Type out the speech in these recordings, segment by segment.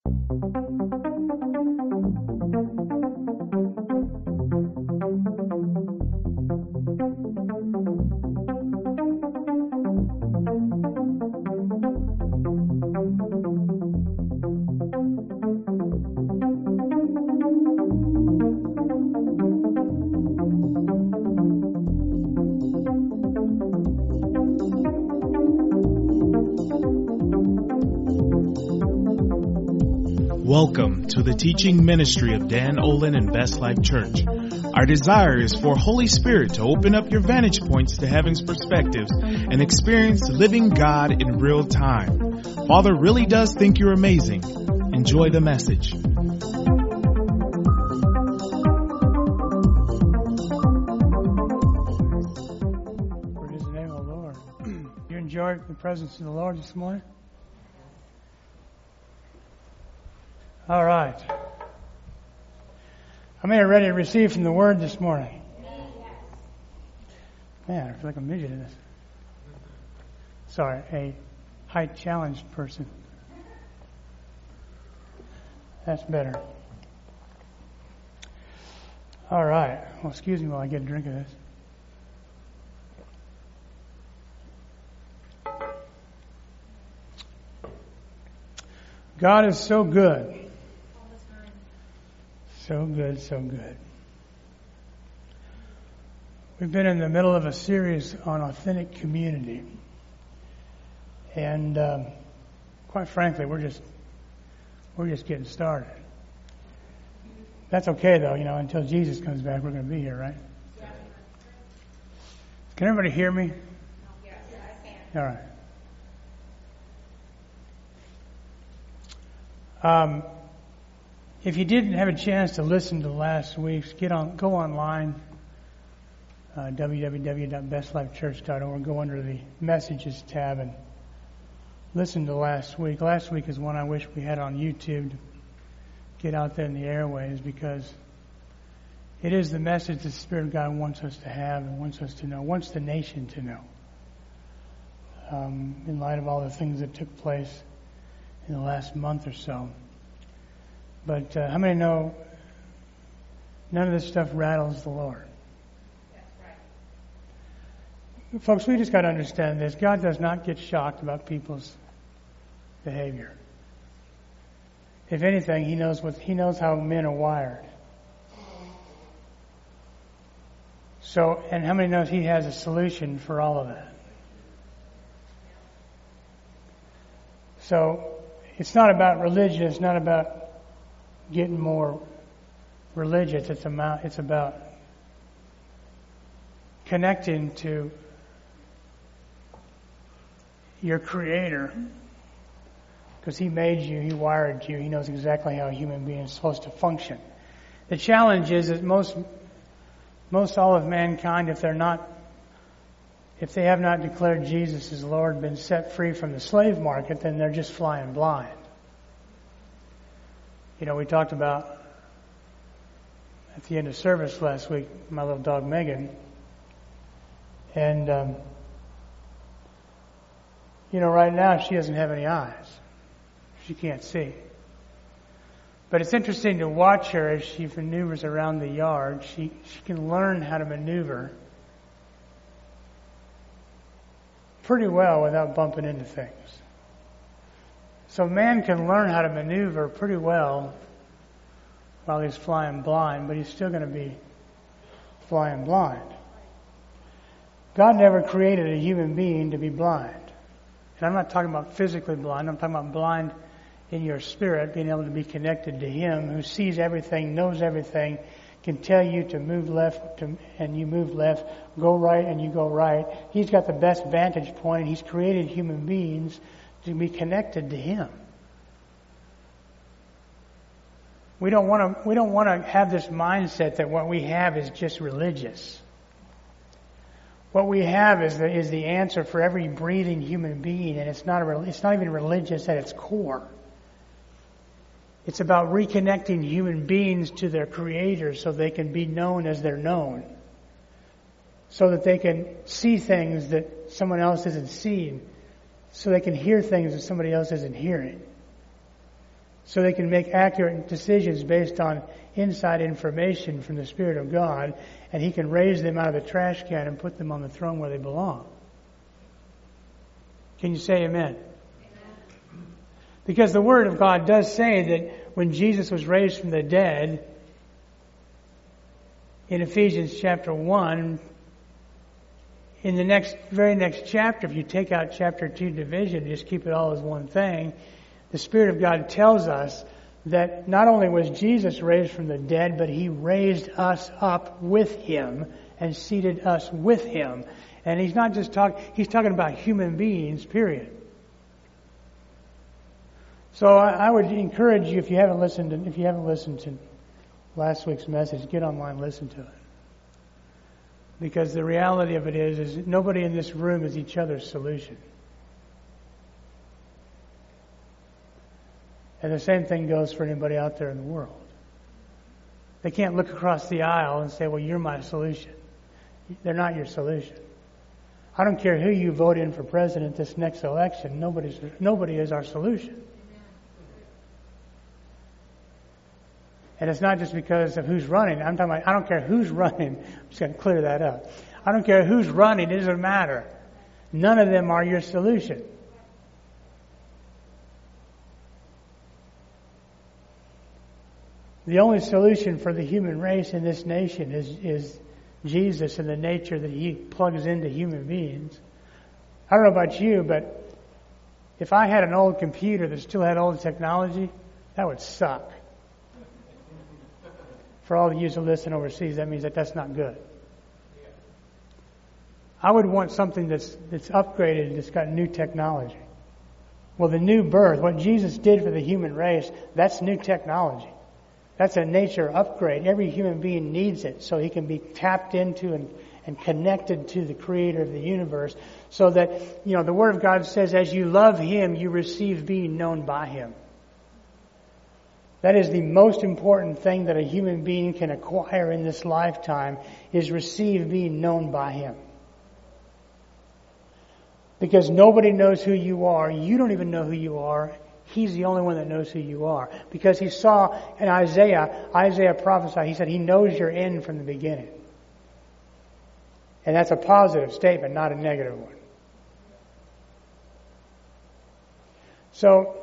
Welcome to the teaching ministry of Dan Olin and Best Life Church. Our desire is for Holy Spirit to open up your vantage points to heaven's perspectives and experience living God in real time. Father really does think you're amazing. Enjoy the message. Praise the name of the Lord. You enjoyed the presence of the Lord this morning? All right. How many are ready to receive from the Word this morning? Man, I feel like a midget in this. Sorry, a height-challenged person. That's better. All right. Well, excuse me while I get a drink of this. God is so good. So good, so good. We've been in the middle of a series on authentic community. And quite frankly, we're just getting started. That's okay though, until Jesus comes back, we're going to be here, right? Yeah. Can everybody hear me? Yes, I can. All right. If you didn't have a chance to listen to last week's, go online, www.bestlifechurch.org, go under the Messages tab and listen to last week. Last week is one I wish we had on YouTube to get out there in the airways, because it is the message the Spirit of God wants us to have and wants us to know, wants the nation to know, in light of all the things that took place in the last month or so. But how many know none of this stuff rattles the Lord? That's right. Folks, we just got to understand this. God does not get shocked about people's behavior. If anything, He knows how men are wired. So, and how many knows He has a solution for all of that? So, it's not about religion. It's not about getting more religious. It's about connecting to your Creator, because He made you, He wired you, He knows exactly how a human being is supposed to function. The challenge is that most all of mankind, if they have not declared Jesus as Lord, been set free from the slave market, then they're just flying blind. We talked about at the end of service last week, my little dog Megan. And, right now she doesn't have any eyes. She can't see. But it's interesting to watch her as she maneuvers around the yard. She can learn how to maneuver pretty well without bumping into things. So man can learn how to maneuver pretty well while he's flying blind, but he's still going to be flying blind. God never created a human being to be blind. And I'm not talking about physically blind. I'm talking about blind in your spirit, being able to be connected to Him who sees everything, knows everything, can tell you to move left and you move left, go right and you go right. He's got the best vantage point, and He's created human beings to be connected to Him. We don't want to have this mindset that what we have is just religious. What we have is the answer for every breathing human being, and it's not even religious at its core. It's about reconnecting human beings to their Creator so they can be known as they're known, so that they can see things that someone else isn't seeing, so they can hear things that somebody else isn't hearing. so they can make accurate decisions based on inside information from the Spirit of God, and He can raise them out of the trash can and put them on the throne where they belong. Can you say amen? Because the Word of God does say that when Jesus was raised from the dead, in Ephesians chapter 1, in the very next chapter, if you take out chapter 2 division, just keep it all as one thing, the Spirit of God tells us that not only was Jesus raised from the dead, but He raised us up with Him and seated us with Him. And He's not just He's talking about human beings, period. So I would encourage you, if you haven't listened to last week's message, get online and listen to it. Because the reality of it is nobody in this room is each other's solution. And the same thing goes for anybody out there in the world. They can't look across the aisle and say, well, you're my solution. They're not your solution. I don't care who you vote in for president this next election. Nobody is our solution. And it's not just because of who's running. I'm talking about, I don't care who's running. I'm just going to clear that up. I don't care who's running. It doesn't matter. None of them are your solution. The only solution for the human race in this nation is Jesus and the nature that He plugs into human beings. I don't know about you, but if I had an old computer that still had old technology, that would suck. For all of you who listen overseas, that means that's not good. I would want something that's upgraded and that's got new technology. Well, the new birth, what Jesus did for the human race, that's new technology. That's a nature upgrade. Every human being needs it so he can be tapped into and connected to the Creator of the universe, so that, the Word of God says, as you love Him, you receive being known by Him. That is the most important thing that a human being can acquire in this lifetime, is receive being known by Him. Because nobody knows who you are. You don't even know who you are. He's the only one that knows who you are. Because He saw in Isaiah prophesied, He said He knows your end from the beginning. And that's a positive statement, not a negative one. So,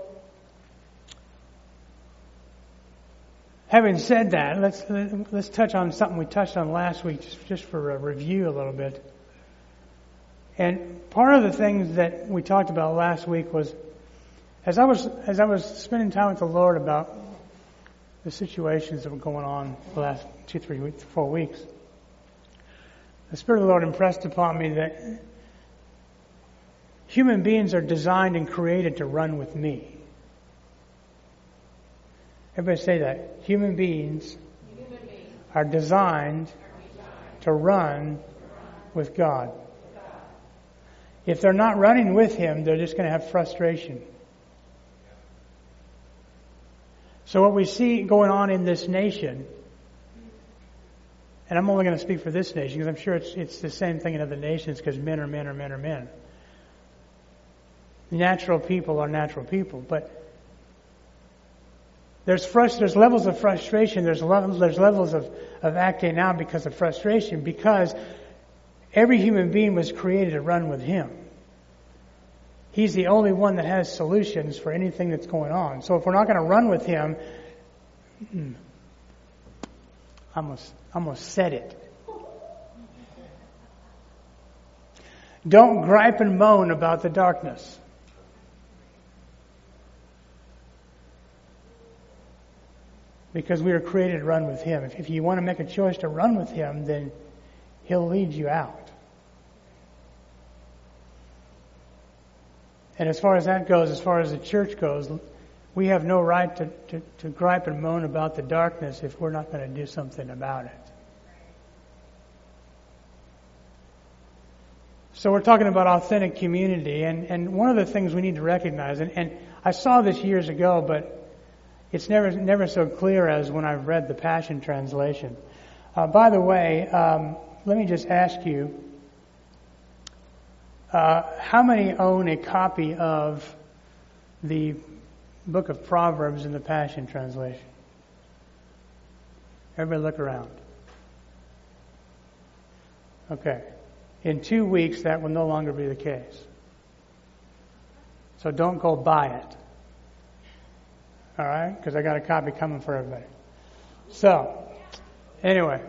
having said that, let's touch on something we touched on last week, just for a review a little bit. And part of the things that we talked about last week was, as I was spending time with the Lord about the situations that were going on the last 2, 3 weeks, 4 weeks, the Spirit of the Lord impressed upon me that human beings are designed and created to run with me. Everybody say that. Human beings are designed to run with God. If they're not running with Him, they're just going to have frustration. So what we see going on in this nation, and I'm only going to speak for this nation because I'm sure it's the same thing in other nations, because men are men are men are men. Natural people are natural people, but there's levels of frustration. There's levels of acting out because of frustration, because every human being was created to run with Him. He's the only one that has solutions for anything that's going on. So if we're not going to run with Him, I'm going to set it. Don't gripe and moan about the darkness. Because we are created to run with Him. If you want to make a choice to run with Him, then He'll lead you out. And as far as that goes, as far as the church goes, we have no right to gripe and moan about the darkness if we're not going to do something about it. So we're talking about authentic community, and one of the things we need to recognize, and I saw this years ago, but it's never so clear as when I've read the Passion Translation. By the way, let me just ask you, how many own a copy of the book of Proverbs in the Passion Translation. Everybody look around. Okay. In 2 weeks, that will no longer be the case. So don't go buy it. All right? Because I got a copy coming for everybody. So, anyway.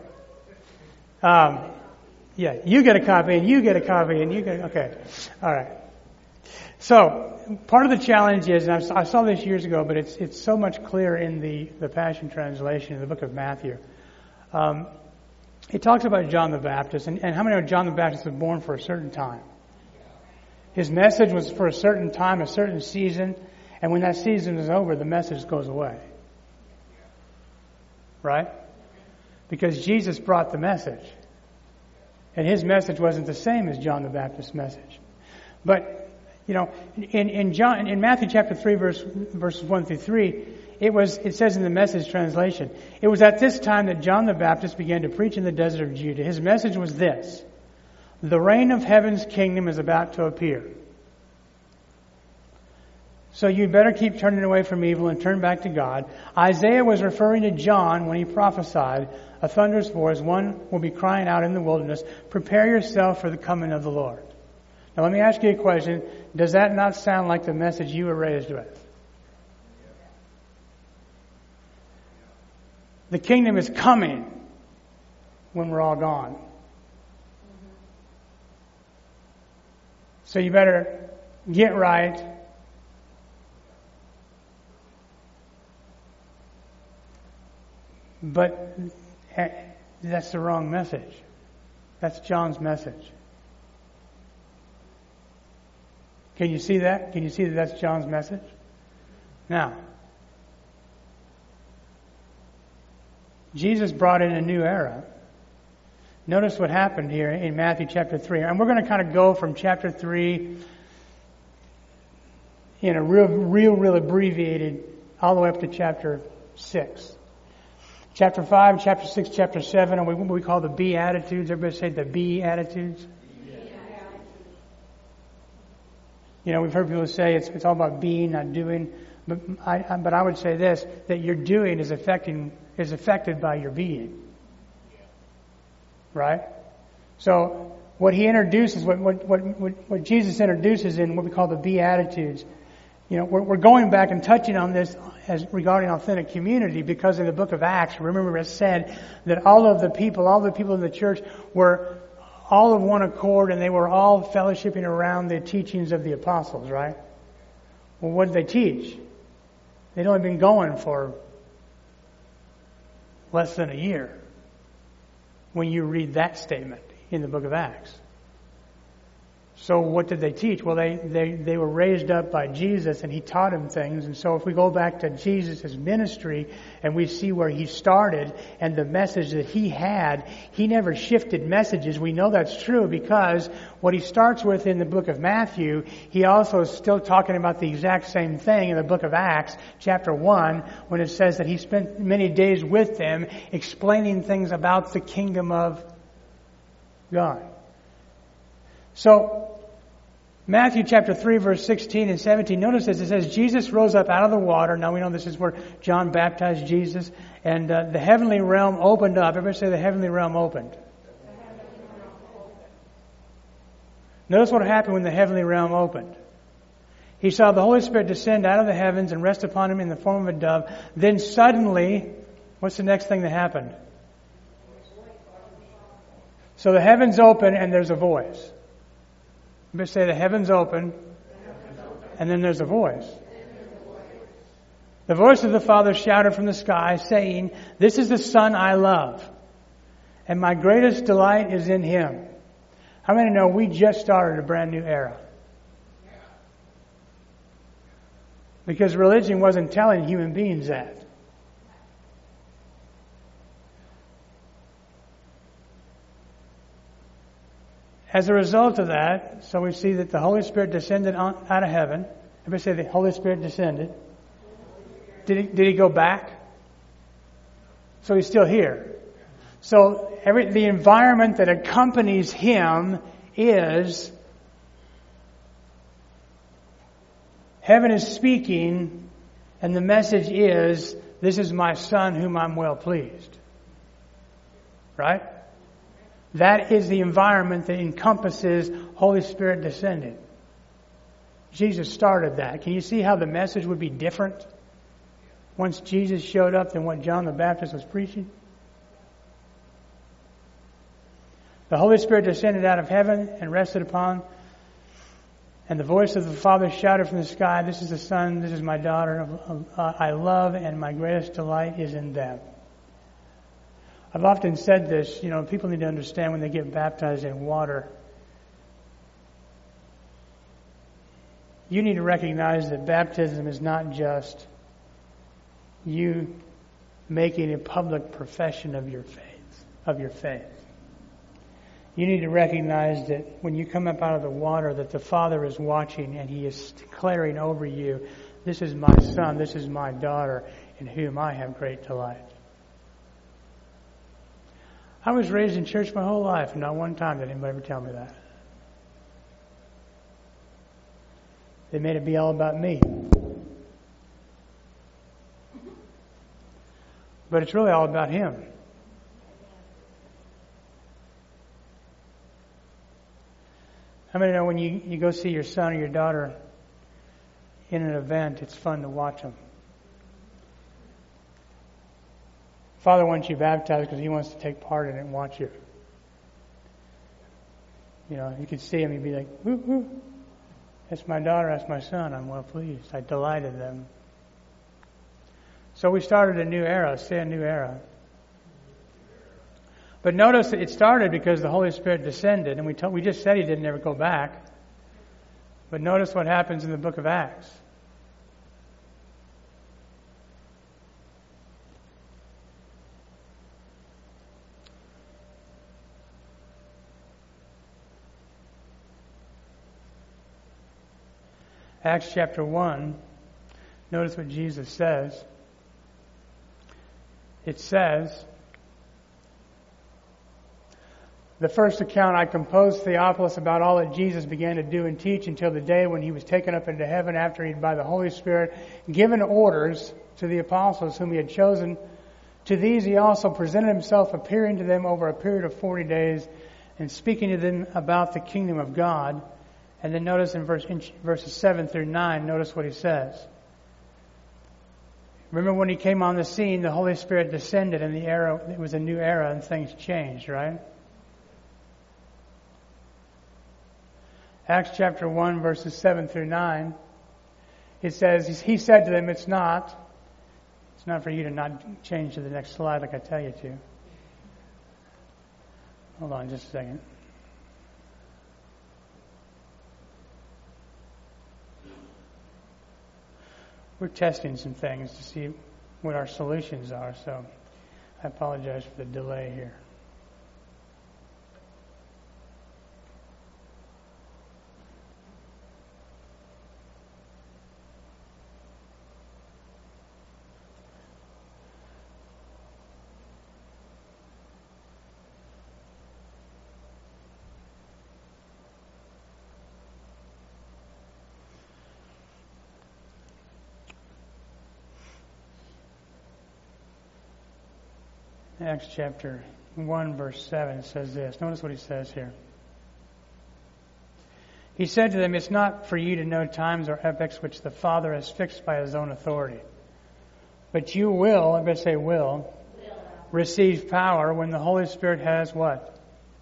Yeah, you get a copy, and you get a copy, and you get... Okay. All right. So, part of the challenge is, and I saw this years ago, but it's so much clearer in the Passion Translation in the book of Matthew. It talks about John the Baptist, and how many know John the Baptist was born for a certain time? His message was for a certain time, a certain season, and when that season is over, the message goes away. Right? Because Jesus brought the message. And his message wasn't the same as John the Baptist's message. But, you know, in Matthew chapter 3, verses 1 through 3, it says in the Message translation, it was at this time that John the Baptist began to preach in the desert of Judah. His message was this: the reign of heaven's kingdom is about to appear. So you better keep turning away from evil and turn back to God. Isaiah was referring to John when he prophesied, a thunderous voice, one will be crying out in the wilderness, prepare yourself for the coming of the Lord. Now let me ask you a question. Does that not sound like the message you were raised with? The kingdom is coming when we're all gone. So you better get right. But that's the wrong message. That's John's message. Can you see that? Can you see that that's John's message? Now, Jesus brought in a new era. Notice what happened here in Matthew chapter 3. And we're going to kind of go from chapter 3 in a real abbreviated all the way up to chapter 6. Chapter 5, chapter 6, chapter 7 are what we call the Beatitudes. Everybody say the Beatitudes. You know, we've heard people say it's all about being, not doing. But I would say this, that your doing is affected by your being. Right? So what he introduces, what Jesus introduces in what we call the Beatitudes, you know, we're going back and touching on this as regarding authentic community, because in the book of Acts, remember it said that all the people in the church were all of one accord, and they were all fellowshipping around the teachings of the apostles, right? Well, what did they teach? They'd only been going for less than a year when you read that statement in the book of Acts. So what did they teach? Well, they were raised up by Jesus, and he taught them things. And so if we go back to Jesus' ministry and we see where he started and the message that he had, he never shifted messages. We know that's true because what he starts with in the book of Matthew, he also is still talking about the exact same thing in the book of Acts, chapter 1, when it says that he spent many days with them explaining things about the kingdom of God. So, Matthew chapter 3 verse 16 and 17, notice this, it says, Jesus rose up out of the water. Now we know this is where John baptized Jesus, and the heavenly realm opened up. Everybody say the heavenly realm opened. Notice what happened when the heavenly realm opened. He saw the Holy Spirit descend out of the heavens and rest upon him in the form of a dove. Then suddenly, what's the next thing that happened? So the heavens open and there's a voice. Everybody say the heavens open, and then there's a voice. The voice of the Father shouted from the sky, saying, "This is the Son I love, and my greatest delight is in him." How many know we just started a brand new era? Because religion wasn't telling human beings that. As a result of that, so we see that the Holy Spirit descended out of heaven. Everybody say the Holy Spirit descended. Did he go back? So he's still here. So the environment that accompanies him is heaven is speaking And the message is, this is my Son whom I'm well pleased. Right? That is the environment that encompasses Holy Spirit descended. Jesus started that. Can you see how the message would be different once Jesus showed up than what John the Baptist was preaching? The Holy Spirit descended out of heaven and rested upon, and the voice of the Father shouted from the sky, this is the Son, this is my daughter, I love, and my greatest delight is in them. I've often said this, people need to understand when they get baptized in water, you need to recognize that baptism is not just you making a public profession of your faith. You need to recognize that when you come up out of the water, that the Father is watching and He is declaring over you, this is my Son, this is my daughter, in whom I have great delight. I was raised in church my whole life, and not one time did anybody ever tell me that. They made it be all about me. But it's really all about Him. How many know when you go see your son or your daughter in an event, it's fun to watch them? Father wants you baptized because He wants to take part in it and watch you. You could see him, you'd be like, woo, woo. That's my daughter, that's my son, I'm well pleased. I delighted them. So we started a new era, say a new era. But notice that it started because the Holy Spirit descended, and we just said He didn't ever go back. But notice what happens in the book of Acts. Acts chapter 1, notice what Jesus says. It says, the first account I composed Theophilus about all that Jesus began to do and teach until the day when He was taken up into heaven after He'd by the Holy Spirit given orders to the apostles whom He had chosen. To these He also presented Himself, appearing to them over a period of 40 days and speaking to them about the kingdom of God. And then notice in verses 7 through 9, notice what He says. Remember when He came on the scene, the Holy Spirit descended and it was a new era and things changed, right? Acts chapter 1, verses 7 through 9, it says, He said to them, it's not for you to not change to the next slide like I tell you to. Hold on just a second. We're testing some things to see what our solutions are, so I apologize for the delay here. Acts chapter 1, verse 7 says this. Notice what He says here. He said to them, it's not for you to know times or epochs which the Father has fixed by His own authority. But you will, everybody say will, receive power when the Holy Spirit has what?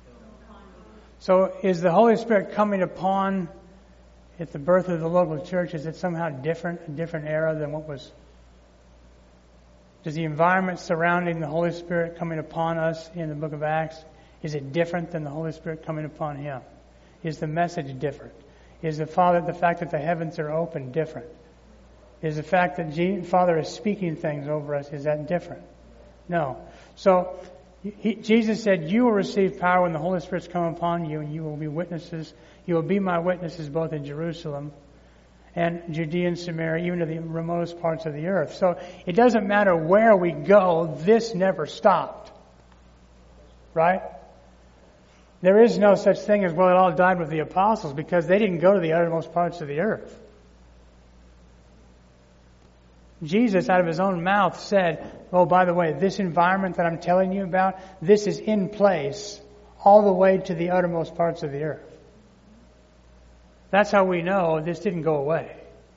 So is the Holy Spirit coming upon at the birth of the local church? Is it somehow different, a different era than what was? Does the environment surrounding the Holy Spirit coming upon us in the book of Acts, is it different than the Holy Spirit coming upon Him? Is the message different? Is the fact that the heavens are open different? Is the fact that Father is speaking things over us, is that different? No. So Jesus said, you will receive power when the Holy Spirit's come upon you, and you will be witnesses. You will be my witnesses both in Jerusalem and Judea and Samaria, even to the remotest parts of the earth. So it doesn't matter where we go, this never stopped. Right? There is no such thing as, well, it all died with the apostles, because they didn't go to the uttermost parts of the earth. Jesus, out of his own mouth, said, oh, by the way, this environment that I'm telling you about, this is in place all the way to the uttermost parts of the earth. That's how we know this didn't go away.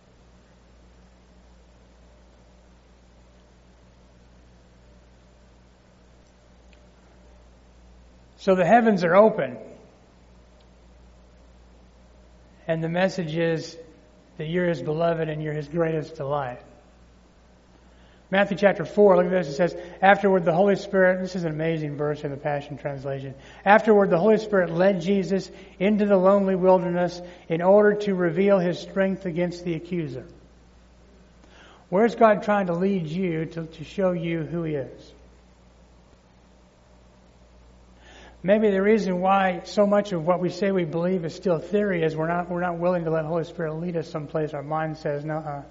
So the heavens are open. And the message is that you're His beloved and you're His greatest delight. Matthew chapter 4, look at this. It says, afterward the Holy Spirit, this is an amazing verse in the Passion Translation. Afterward the Holy Spirit led Jesus into the lonely wilderness in order to reveal His strength against the accuser. Where's God trying to lead you to show you who He is? Maybe the reason why so much of what we say we believe is still theory is we're not willing to let the Holy Spirit lead us someplace our mind says, no.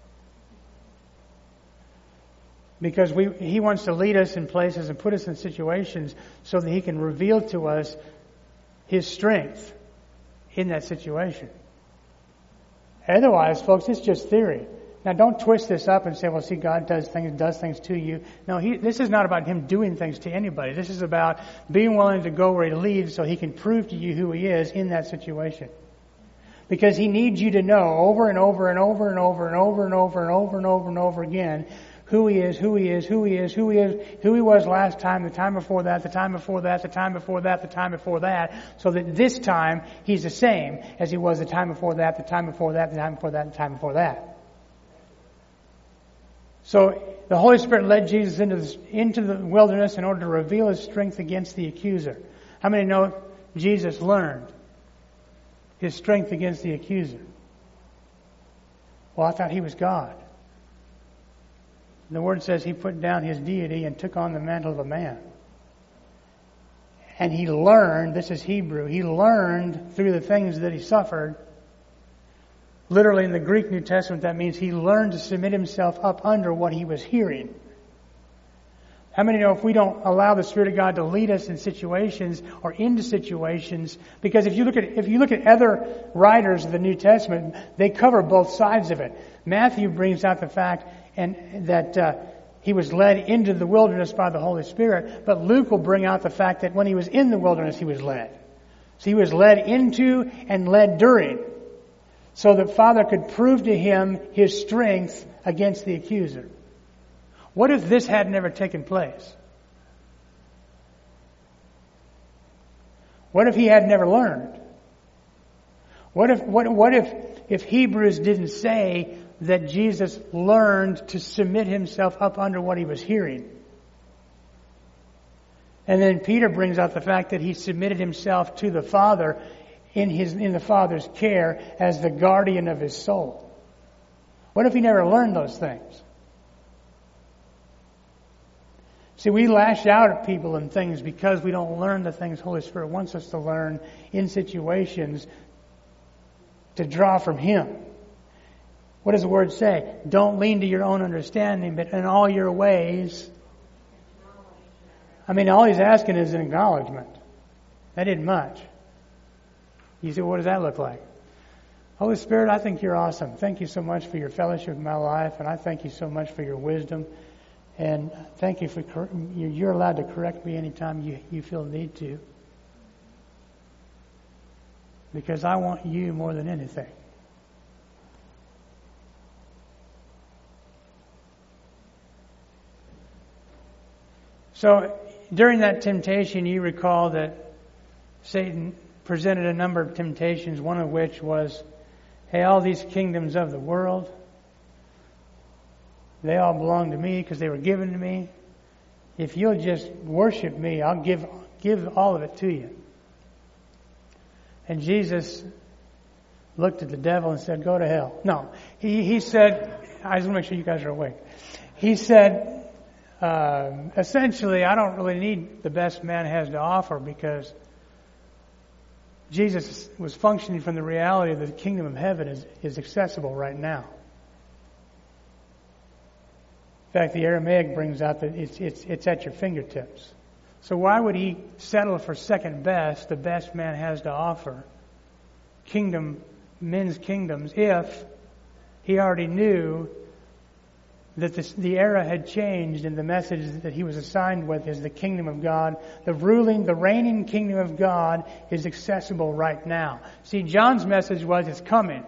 Because He wants to lead us in places and put us in situations so that He can reveal to us His strength in that situation. Otherwise, folks, it's just theory. Now, don't twist this up and say, well, see, God does things to you. No, this is not about Him doing things to anybody. This is about being willing to go where He leads so He can prove to you who He is in that situation. Because He needs you to know over and over and over and over and over and over and over and over and over again who He is, who He is, who He is, who He is, who He was last time, the time before that, the time before that, the time before that, the time before that, so that this time He's the same as He was the time before that, the time before that, the time before that, the time before that. So the Holy Spirit led Jesus into the wilderness in order to reveal His strength against the accuser. How many know Jesus learned His strength against the accuser? Well, I thought He was God. And the Word says He put down His deity and took on the mantle of a man. And He learned, this is Hebrew, He learned through the things that He suffered. Literally in the Greek New Testament, that means He learned to submit Himself up under what He was hearing. How many know if we don't allow the Spirit of God to lead us in situations or into situations, because if you look at other writers of the New Testament, they cover both sides of it. Matthew brings out the fact that He was led into the wilderness by the Holy Spirit, but Luke will bring out the fact that when He was in the wilderness, He was led. So He was led into and led during, so that Father could prove to Him His strength against the accuser. What if this had never taken place? What if He had never learned? What if Hebrews didn't say that Jesus learned to submit Himself up under what He was hearing? And then Peter brings out the fact that He submitted Himself to the Father in the Father's care as the guardian of His soul. What if He never learned those things? See, we lash out at people and things because we don't learn the things Holy Spirit wants us to learn in situations to draw from Him. What does the Word say? Don't lean to your own understanding, but in all your ways. I mean, all He's asking is an acknowledgement. That isn't much. You say, what does that look like? Holy Spirit, I think You're awesome. Thank You so much for Your fellowship in my life, and I thank You so much for Your wisdom. And thank You for You're allowed to correct me anytime you feel the need to. Because I want You more than anything. So during that temptation, you recall that Satan presented a number of temptations, one of which was, hey, all these kingdoms of the world, they all belong to me because they were given to me. If you'll just worship me, I'll give all of it to you. And Jesus looked at the devil and said, go to hell. No, he said, I just want to make sure you guys are awake. He said, essentially, I don't really need the best man has to offer, because Jesus was functioning from the reality that the kingdom of heaven is accessible right now. In fact, the Aramaic brings out that it's at your fingertips. So why would He settle for second best, the best man has to offer, men's kingdoms, if He already knew that the era had changed, and the message that he was assigned with is the kingdom of God. The reigning kingdom of God is accessible right now. See, John's message was, it's coming.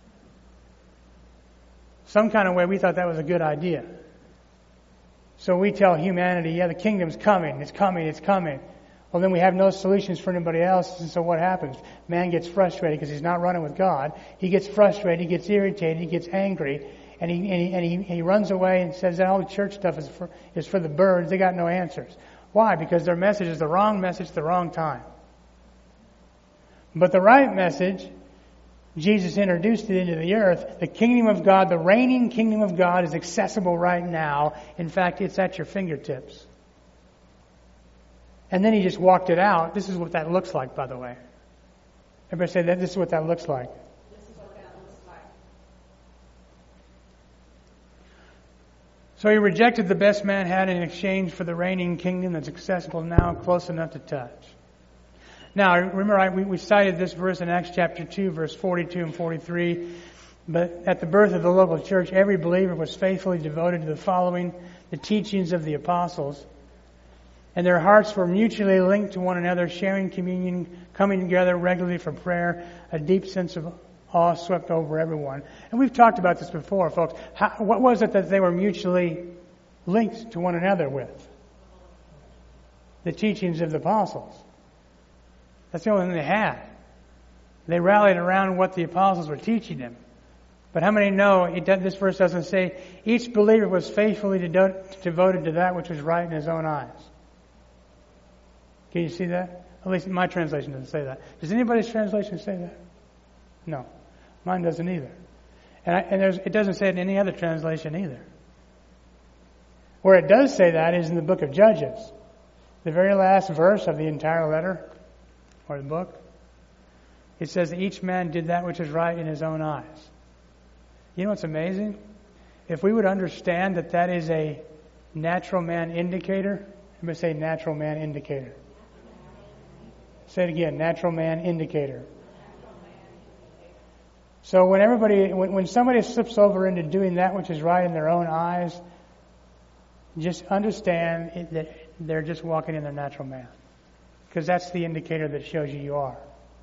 Some kind of way we thought that was a good idea. So we tell humanity, yeah, the kingdom's coming, it's coming, it's coming. Well, then we have no solutions for anybody else, and so what happens? Man gets frustrated because he's not running with God. He gets frustrated, he gets irritated, he gets angry, and he runs away and says that all the church stuff is for the birds. They got no answers. Why? Because their message is the wrong message at the wrong time. But the right message, Jesus introduced it into the earth. The kingdom of God, the reigning kingdom of God, is accessible right now. In fact, it's at your fingertips. And then he just walked it out. This is what that looks like, by the way. Everybody say that. This is what that looks like. This is what that looks like. So he rejected the best man had in exchange for the reigning kingdom that's accessible now, close enough to touch. Now, remember, we cited this verse in Acts chapter 2, verse 42 and 43. But at the birth of the local church, every believer was faithfully devoted to the following, the teachings of the apostles. And their hearts were mutually linked to one another, sharing communion, coming together regularly for prayer. A deep sense of awe swept over everyone. And we've talked about this before, folks. What was it that they were mutually linked to one another with? The teachings of the apostles. That's the only thing they had. They rallied around what the apostles were teaching them. But how many know this verse doesn't say each believer was faithfully devoted to that which was right in his own eyes? Can you see that? At least my translation doesn't say that. Does anybody's translation say that? No. Mine doesn't either. And it doesn't say it in any other translation either. Where it does say that is in the book of Judges. The very last verse of the entire letter, or the book. It says that each man did that which is right in his own eyes. You know what's amazing? If we would understand that that is a natural man indicator. Everybody say natural man indicator. Say it again, natural man indicator. So when somebody slips over into doing that which is right in their own eyes, just understand that they're just walking in their natural man. Because that's the indicator that shows you are.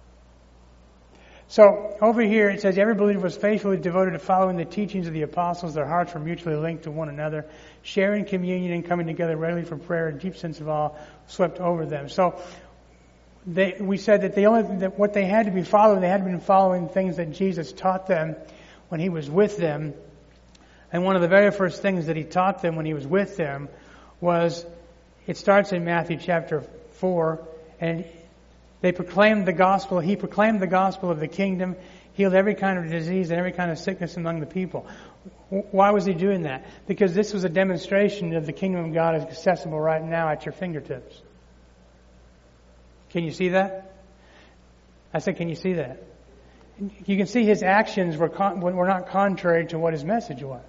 So over here it says every believer was faithfully devoted to following the teachings of the apostles. Their hearts were mutually linked to one another, sharing communion and coming together regularly for prayer. A deep sense of awe swept over them. So we said that what they had to be following, they had been following things that Jesus taught them when he was with them. And one of the very first things that he taught them when he was with them was, it starts in Matthew chapter 4, and they proclaimed the gospel. He proclaimed the gospel of the kingdom, healed every kind of disease and every kind of sickness among the people. Why was he doing that? Because this was a demonstration of the kingdom of God is accessible right now at your fingertips. Can you see that? I said, can you see that? You can see his actions were not contrary to what his message was.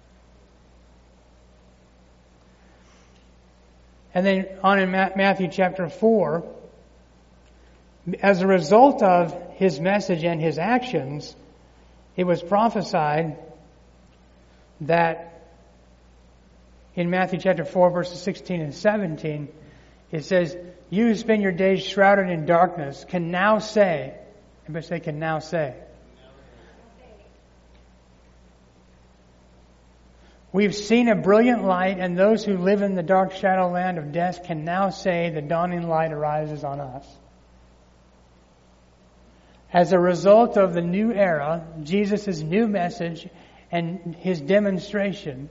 And then on in Matthew chapter 4, as a result of his message and his actions, it was prophesied that in Matthew chapter 4, verses 16 and 17, it says, you who spend your days shrouded in darkness can now say, everybody say, can now say. We've seen a brilliant light, and those who live in the dark shadow land of death can now say the dawning light arises on us. As a result of the new era, Jesus' new message and his demonstration,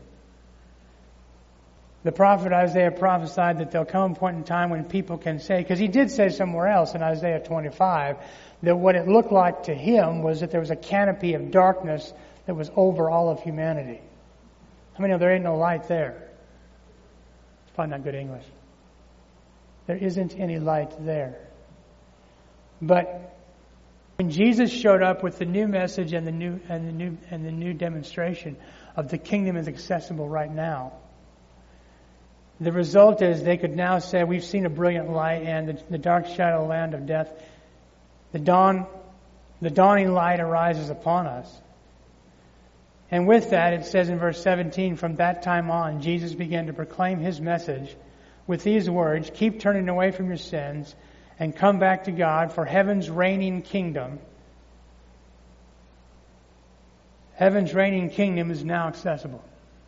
the prophet Isaiah prophesied that there'll come a point in time when people can say, because he did say somewhere else in Isaiah 25, that what it looked like to him was that there was a canopy of darkness that was over all of humanity. How many know there ain't no light there? It's probably not good English. There isn't any light there. But when Jesus showed up with the new message and the new demonstration of the kingdom is accessible right now, the result is they could now say, we've seen a brilliant light, and the dark shadow land of death, the dawning light arises upon us. And with that, it says in verse 17, from that time on, Jesus began to proclaim his message with these words, keep turning away from your sins and come back to God, for heaven's reigning kingdom is now accessible.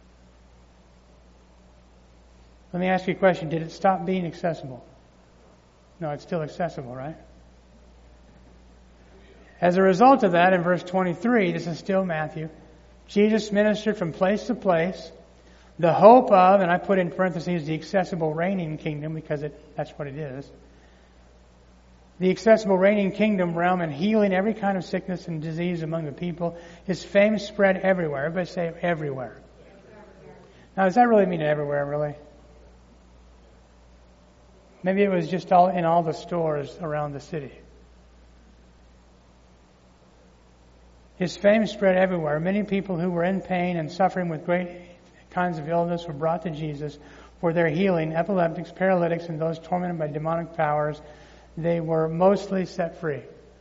Let me ask you a question. Did it stop being accessible? No, it's still accessible, right? As a result of that, in verse 23, this is still Matthew, Jesus ministered from place to place, the hope of, and I put in parentheses, the accessible reigning kingdom, because that's what it is. The accessible reigning kingdom realm, and healing every kind of sickness and disease among the people. His fame spread everywhere. Everybody say everywhere. Now, does that really mean everywhere, really? Maybe it was just in all the stores around the city. His fame spread everywhere. Many people who were in pain and suffering with great kinds of illness were brought to Jesus for their healing. Epileptics, paralytics, and those tormented by demonic powers, they were mostly set free.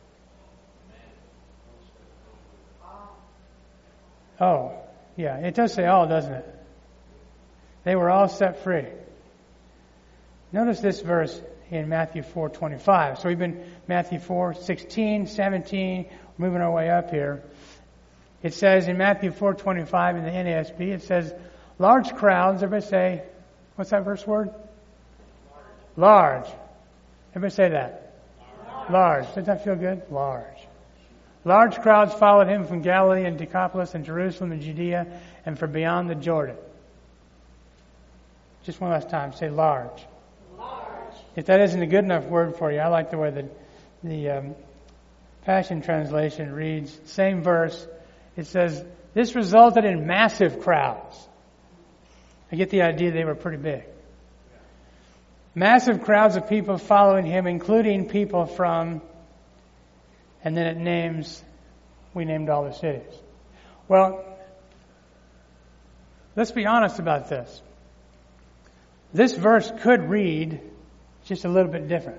Oh, yeah, it does say all, doesn't it? They were all set free. Notice this verse in Matthew 4:25. So we've been Matthew 4:16, 17, moving our way up here. It says in Matthew 4:25 in the NASB, it says, large crowds, everybody say, what's that verse word? Large. Everybody say that. Large. Does that feel good? Large. Large crowds followed him from Galilee and Decapolis and Jerusalem and Judea and from beyond the Jordan. Just one last time, say large. If that isn't a good enough word for you, I like the way the Passion Translation reads. Same verse. It says, this resulted in massive crowds. I get the idea they were pretty big. Massive crowds of people following him, including people from, and then we named all the cities. Well, let's be honest about this. This verse could read just a little bit different.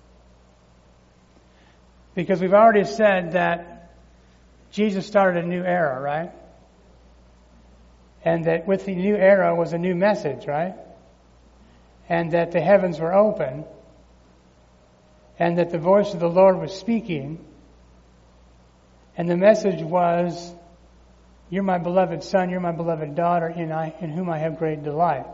Because we've already said that Jesus started a new era, right? And that with the new era was a new message, right? And that the heavens were open. And that the voice of the Lord was speaking. And the message was, you're my beloved son, you're my beloved daughter, in whom I have great delight.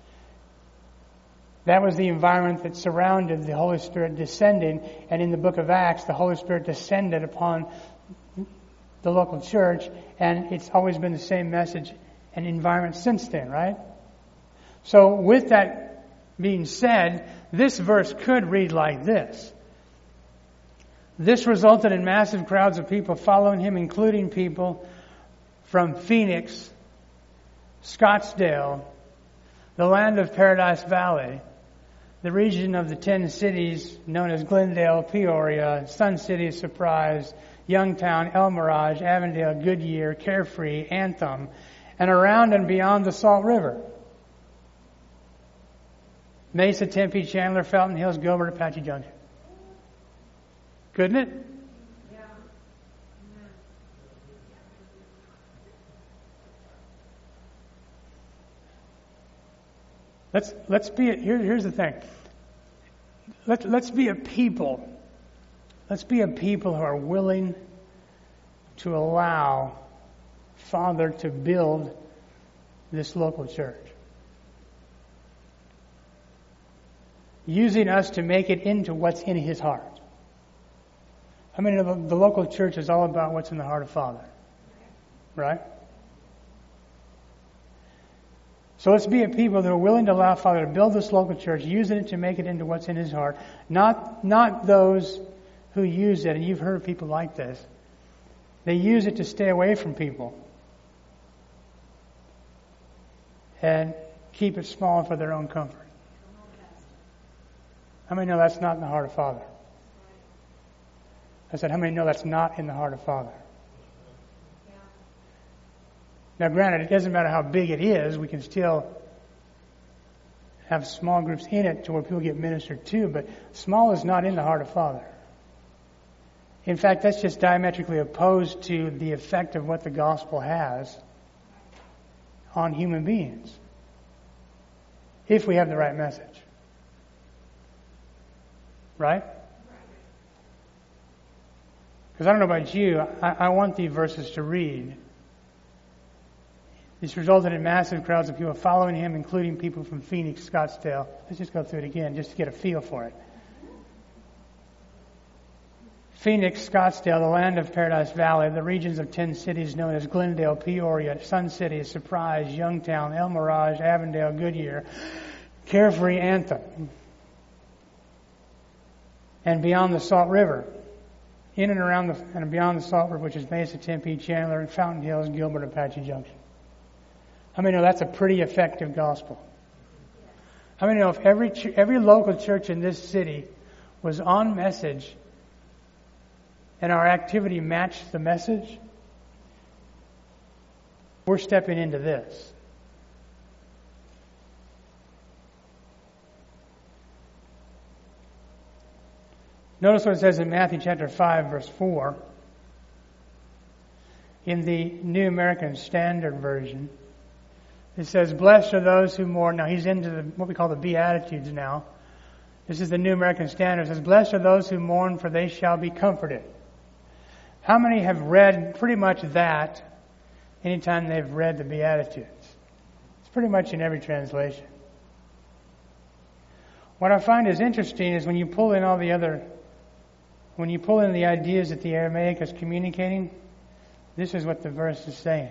That was the environment that surrounded the Holy Spirit descending. And in the book of Acts, the Holy Spirit descended upon the local church. And it's always been the same message and environment since then, right? So with that being said, this verse could read like this. This resulted in massive crowds of people following him, including people from Phoenix, Scottsdale, the land of Paradise Valley, the region of the 10 cities known as Glendale, Peoria, Sun City, Surprise, Youngtown, El Mirage, Avondale, Goodyear, Carefree, Anthem, and around and beyond the Salt River. Mesa, Tempe, Chandler, Felton Hills, Gilbert, Apache Junction. Couldn't it? Yeah. Let's be here's the thing. Let's be a people. Let's be a people who are willing to allow Father to build this local church. Using us to make it into what's in His heart. I mean, the local church is all about what's in the heart of Father. Right? So let's be a people that are willing to allow Father to build this local church, using it to make it into what's in His heart. Not those who use it, and you've heard of people like this. They use it to stay away from people. And keep it small for their own comfort. How many know that's not in the heart of Father? I said, how many know that's not in the heart of Father? Now, granted, it doesn't matter how big it is. We can still have small groups in it to where people get ministered to, but small is not in the heart of Father. In fact, that's just diametrically opposed to the effect of what the gospel has on human beings if we have the right message. Right? Because I don't know about you, I want these verses to read. This resulted in massive crowds of people following him, including people from Phoenix, Scottsdale. Let's just go through it again just to get a feel for it. Phoenix, Scottsdale, the land of Paradise Valley, the regions of 10 cities known as Glendale, Peoria, Sun City, Surprise, Youngtown, El Mirage, Avondale, Goodyear, Carefree, Anthem, and beyond the Salt River, in and around and beyond the Salt River, which is Mesa, Tempe, Chandler, and Fountain Hills, Gilbert, Apache Junction. How many know that's a pretty effective gospel? How many know if every local church in this city was on message and our activity matched the message, we're stepping into this. Notice what it says in Matthew chapter 5, verse 4. In the New American Standard Version, it says, "Blessed are those who mourn." Now he's into what we call the Beatitudes now. This is the New American Standard. It says, "Blessed are those who mourn, for they shall be comforted." How many have read pretty much that anytime they've read the Beatitudes? It's pretty much in every translation. What I find is interesting is when you pull in the ideas that the Aramaic is communicating, this is what the verse is saying.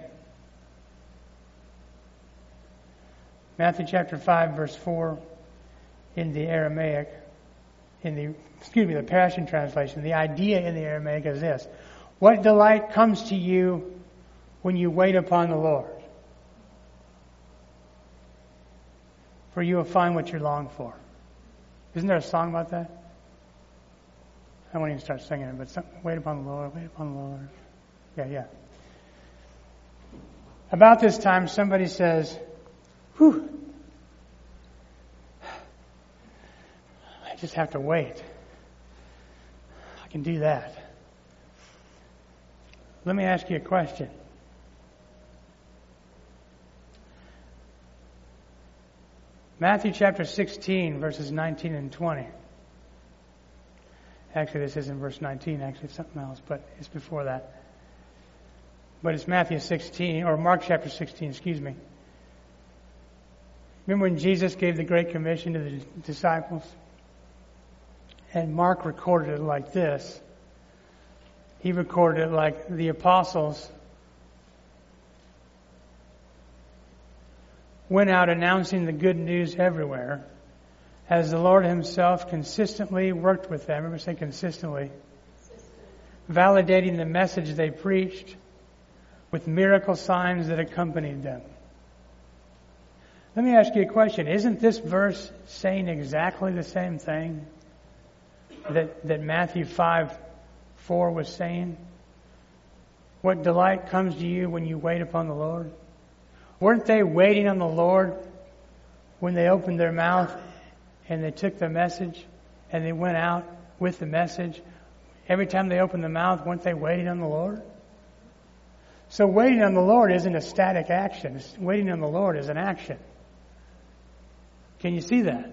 Matthew chapter 5, verse 4, in the Aramaic, the Passion Translation, the idea in the Aramaic is this: what delight comes to you when you wait upon the Lord? For you will find what you long for. Isn't there a song about that? I won't even start singing it, but wait upon the Lord, wait upon the Lord. Yeah. About this time, somebody says, "Whew, I just have to wait. I can do that." Let me ask you a question. Matthew chapter 16, verses 19 and 20. Actually, this isn't verse 19. Actually, it's something else, but it's before that. But it's Matthew 16, or Mark chapter 16, excuse me. Remember when Jesus gave the Great Commission to the disciples? And Mark recorded it like this. He recorded it like the apostles went out announcing the good news everywhere, as the Lord himself consistently worked with them. Remember, say consistently. Validating the message they preached with miracle signs that accompanied them. Let me ask you a question. Isn't this verse saying exactly the same thing that Matthew 5:4 was saying? What delight comes to you when you wait upon the Lord? Weren't they waiting on the Lord when they opened their mouth and they took the message and they went out with the message? Every time they opened the mouth, weren't they waiting on the Lord? So waiting on the Lord isn't a static action. Waiting on the Lord is an action. Can you see that?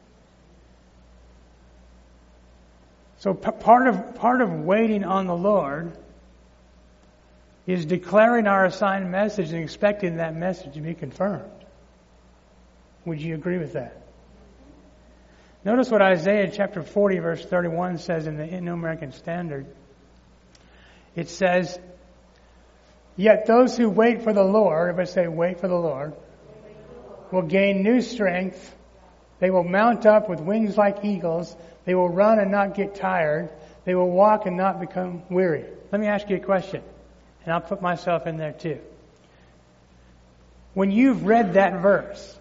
So part of waiting on the Lord is declaring our assigned message and expecting that message to be confirmed. Would you agree with that? Notice what Isaiah chapter 40 verse 31 says in the New American Standard. It says, "Yet those who wait for the Lord," everybody say wait for the Lord, "will gain new strength. They will mount up with wings like eagles. They will run and not get tired. They will walk and not become weary." Let me ask you a question, and I'll put myself in there too. When you've read that verse,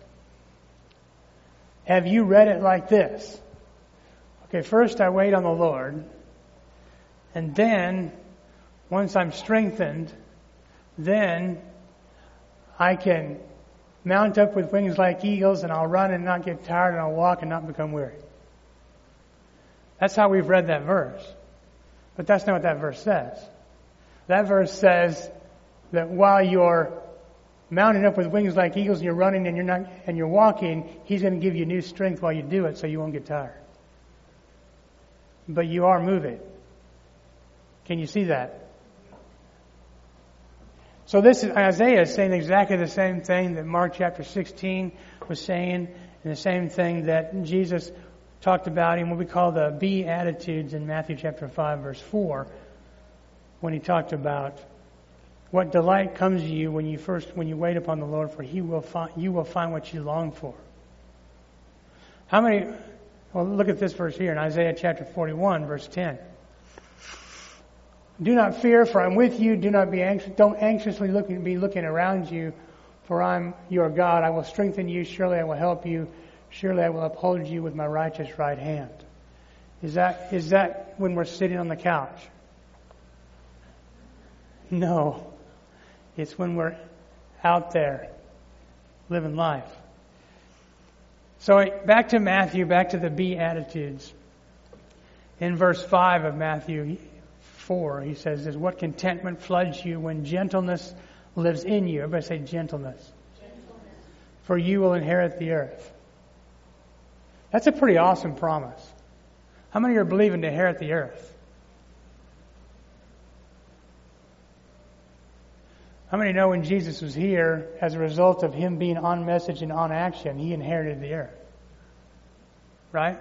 have you read it like this? Okay, first I wait on the Lord, and then, once I'm strengthened, then I can mount up with wings like eagles, and I'll run and not get tired, and I'll walk and not become weary. That's how we've read that verse. But that's not what that verse says. That verse says that while you're mounting up with wings like eagles and you're running and you're walking, He's going to give you new strength while you do it so you won't get tired. But you are moving. Can you see that? So this is Isaiah is saying exactly the same thing that Mark chapter 16 was saying, and the same thing that Jesus talked about in what we call the Beatitudes in Matthew chapter 5 verse 4, when He talked about what delight comes to you when you wait upon the Lord, for you will find what you long for. Well, look at this verse here in Isaiah chapter 41 verse 10. Do not fear, for I'm with you. Do not be anxious. Don't anxiously be looking around you, for I'm your God. I will strengthen you. Surely I will help you. Surely I will uphold you with my righteous right hand. Is that when we're sitting on the couch? No. It's when we're out there living life. So back to Matthew, back to the Beatitudes. In verse 5 of Matthew 4, he says this, what contentment floods you when gentleness lives in you. Everybody say gentleness. For you will inherit the earth. That's a pretty awesome promise. How many are believing to inherit the earth? How many know when Jesus was here, as a result of Him being on message and on action, He inherited the earth? Right?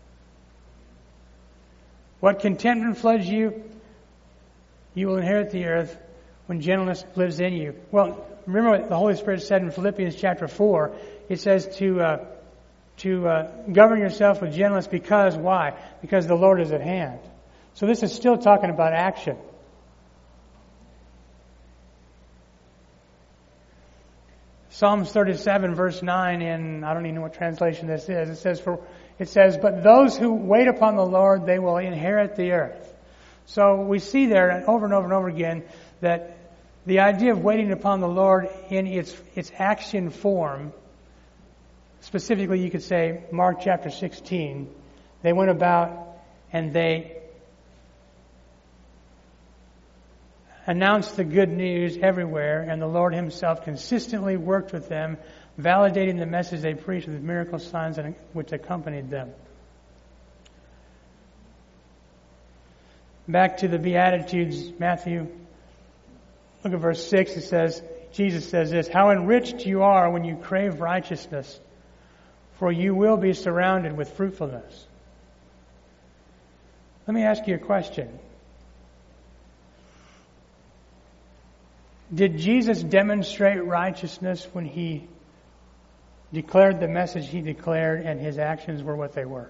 What contentment floods you? You will inherit the earth when gentleness lives in you. Well, remember what the Holy Spirit said in Philippians chapter 4. It says to govern yourself with gentleness because, why? Because the Lord is at hand. So this is still talking about action. Psalms 37 verse 9 in, I don't even know what translation this is. It says, but those who wait upon the Lord, they will inherit the earth. So we see there over and over and over again that the idea of waiting upon the Lord in its action form, specifically you could say Mark chapter 16, they went about and they announced the good news everywhere, and the Lord Himself consistently worked with them, validating the message they preached with miracle signs which accompanied them. Back to the Beatitudes, Matthew, look at verse 6, it says, Jesus says this, how enriched you are when you crave righteousness, for you will be surrounded with fruitfulness. Let me ask you a question. Did Jesus demonstrate righteousness when He declared the message He declared and His actions were what they were?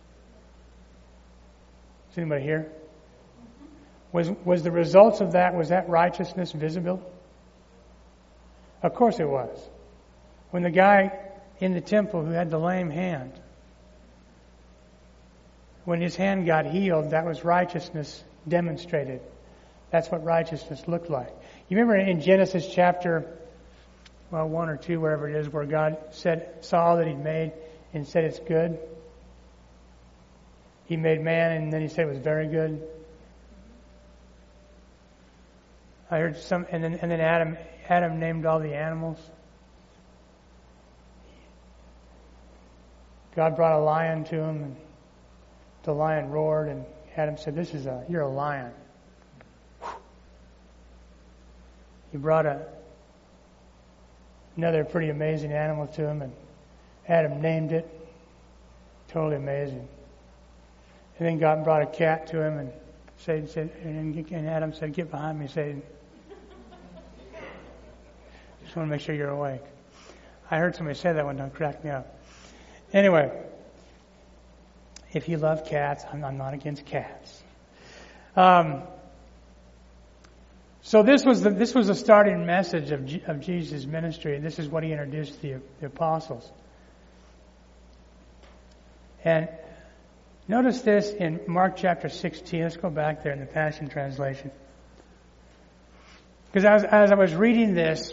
Is anybody here? Was the results of that, was that righteousness visible? Of course it was. When the guy in the temple who had the lame hand, when his hand got healed, that was righteousness demonstrated. That's what righteousness looked like. You remember in Genesis chapter 1 or 2, wherever it is, where God saw all that He'd made and said it's good? He made man and then He said it was very good. I heard and then Adam named all the animals. God brought a lion to him, and the lion roared, and Adam said, you're a lion. He brought another pretty amazing animal to him, and Adam named it. Totally amazing. And then God brought a cat to him, and and Adam said, get behind me, Satan. Just want to make sure you're awake. I heard somebody say that one time, cracked me up. Anyway, if you love cats, I'm not against cats. So this was the starting message of Jesus' ministry. This is what He introduced the apostles. And notice this in Mark chapter 16. Let's go back there in the Passion Translation. Because as I was reading this,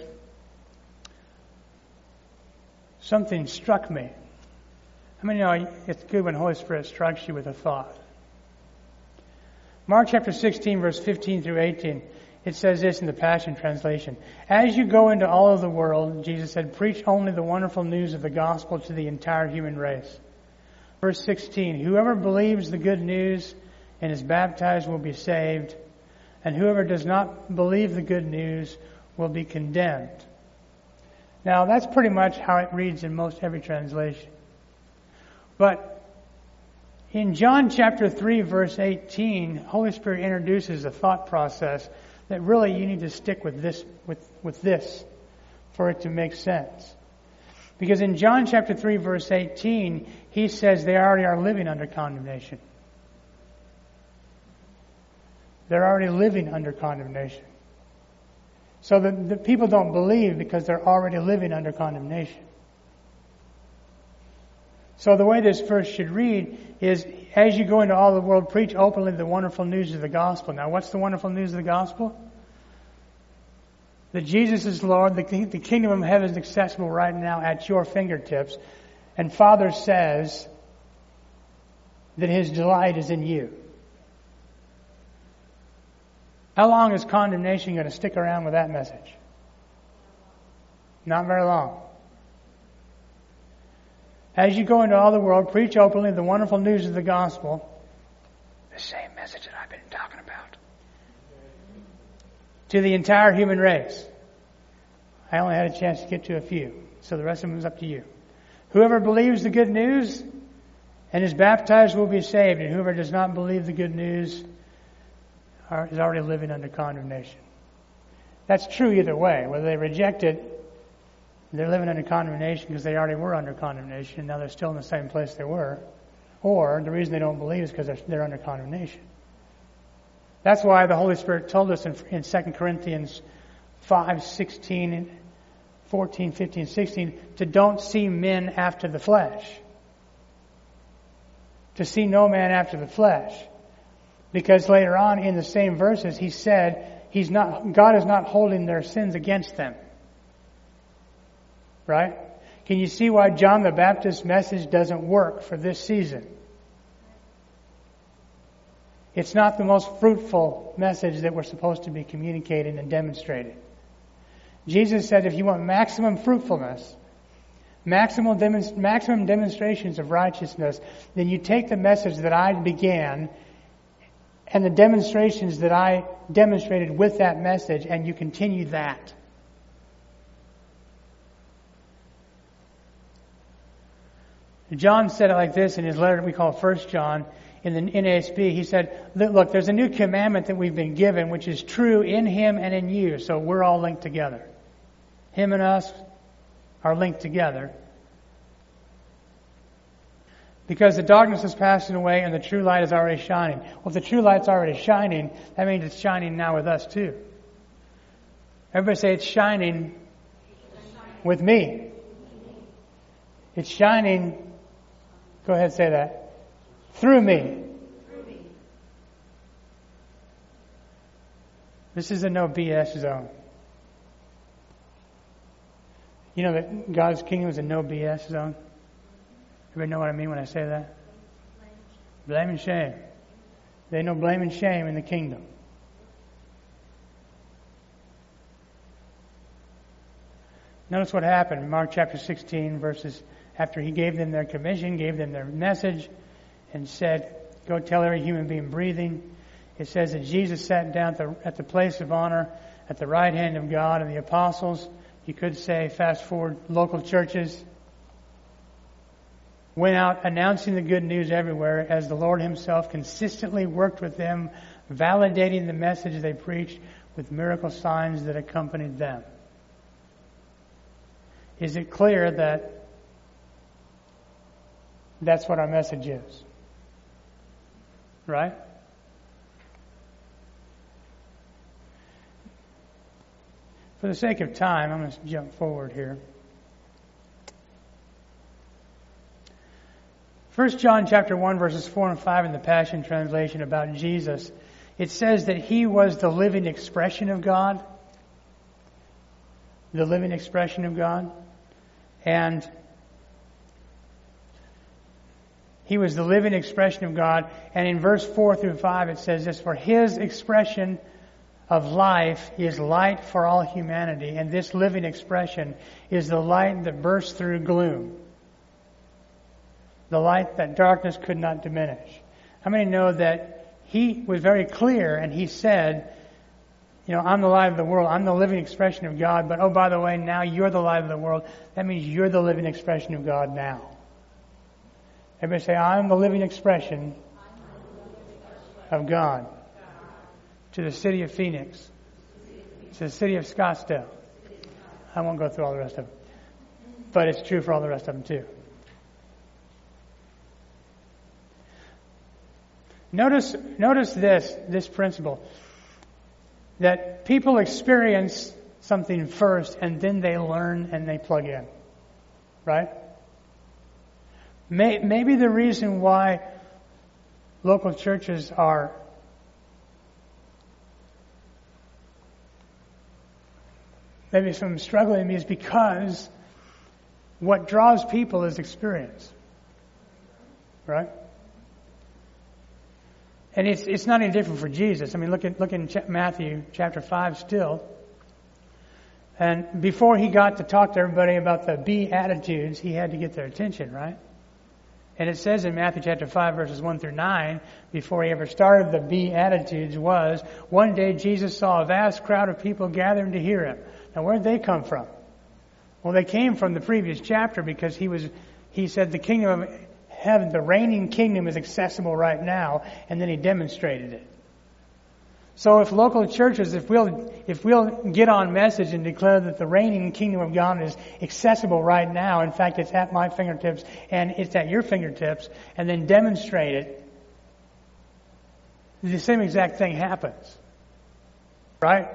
something struck me. How many know it's good when the Holy Spirit strikes you with a thought? Mark chapter 16, verse 15 through 18. It says this in the Passion Translation. As you go into all of the world, Jesus said, preach only the wonderful news of the gospel to the entire human race. Verse 16, whoever believes the good news and is baptized will be saved, and whoever does not believe the good news will be condemned. Now, that's pretty much how it reads in most every translation. But in John chapter 3, verse 18, Holy Spirit introduces a thought process that really you need to stick with this for it to make sense. Because in John chapter 3, verse 18, he says they already are living under condemnation. They're already living under condemnation. So the people don't believe because they're already living under condemnation. So the way this verse should read is, as you go into all the world, preach openly the wonderful news of the gospel. Now, what's the wonderful news of the gospel? That Jesus is Lord, the kingdom of heaven is accessible right now at your fingertips, and Father says that His delight is in you. How long is condemnation going to stick around with that message? Not very long. As you go into all the world, preach openly the wonderful news of the gospel. The same message that I've been talking about. To the entire human race. I only had a chance to get to a few, so the rest of them is up to you. Whoever believes the good news and is baptized will be saved, and whoever does not believe the good news is already living under condemnation. That's true either way. Whether they reject it, they're living under condemnation because they already were under condemnation, and now they're still in the same place they were. Or the reason they don't believe is because they're under condemnation. That's why the Holy Spirit told us in 2 Corinthians 5:16, 14, 15, 16, to don't see men after the flesh. To see no man after the flesh. Because later on in the same verses, he said, God is not holding their sins against them. Right? Can you see why John the Baptist's message doesn't work for this season? It's not the most fruitful message that we're supposed to be communicating and demonstrating. Jesus said if you want maximum fruitfulness, maximum demonstrations of righteousness, then you take the message that I began and the demonstrations that I demonstrated with that message, and you continue that. John said it like this in his letter that we call 1 John in the NASB. He said, look, there's a new commandment that we've been given, which is true in Him and in you. So we're all linked together. Him and us are linked together. Because the darkness is passing away and the true light is already shining. Well, if the true light's already shining, that means it's shining now with us too. Everybody say it's shining with me. It's shining, go ahead and say that, through me. This is a no BS zone. You know that God's kingdom is a no BS zone? Everybody know what I mean when I say that? Blame and shame. There ain't no blame and shame in the kingdom. Notice what happened in Mark chapter 16, verses after He gave them their commission, gave them their message, and said, go tell every human being breathing. It says that Jesus sat down at the place of honor at the right hand of God, and the apostles, you could say, fast forward, local churches, went out announcing the good news everywhere as the Lord Himself consistently worked with them, validating the message they preached with miracle signs that accompanied them. Is it clear that that's what our message is? Right? For the sake of time, I'm going to jump forward here. 1 John chapter 1 verses 4 and 5 in the Passion Translation about Jesus. It says that He was the living expression of God. The living expression of God. And He was the living expression of God. And in verse 4 through 5 it says this, for His expression of life is light for all humanity, and this living expression is the light that bursts through gloom. The light that darkness could not diminish. How many know that he was very clear and he said, I'm the light of the world. I'm the living expression of God. But, oh, by the way, now you're the light of the world. That means you're the living expression of God now. Everybody say, I'm the living expression of God. To the city of Phoenix. To the city of Scottsdale. I won't go through all the rest of them. But it's true for all the rest of them too. Notice this principle. That people experience something first and then they learn and they plug in. Right? Maybe the reason why local churches are maybe some struggling is because what draws people is experience. Right? And it's not any different for Jesus. I mean, look in Matthew chapter 5 still. And before he got to talk to everybody about the Beatitudes, he had to get their attention, right? And it says in Matthew chapter 5 verses 1 through 9, before he ever started the Beatitudes was, one day Jesus saw a vast crowd of people gathering to hear him. Now where did they come from? Well, they came from the previous chapter because he said the kingdom of heaven, the reigning kingdom is accessible right now, and then he demonstrated it. So if local churches, if we'll get on message and declare that the reigning kingdom of God is accessible right now, in fact it's at my fingertips and it's at your fingertips, and then demonstrate it, the same exact thing happens. Right?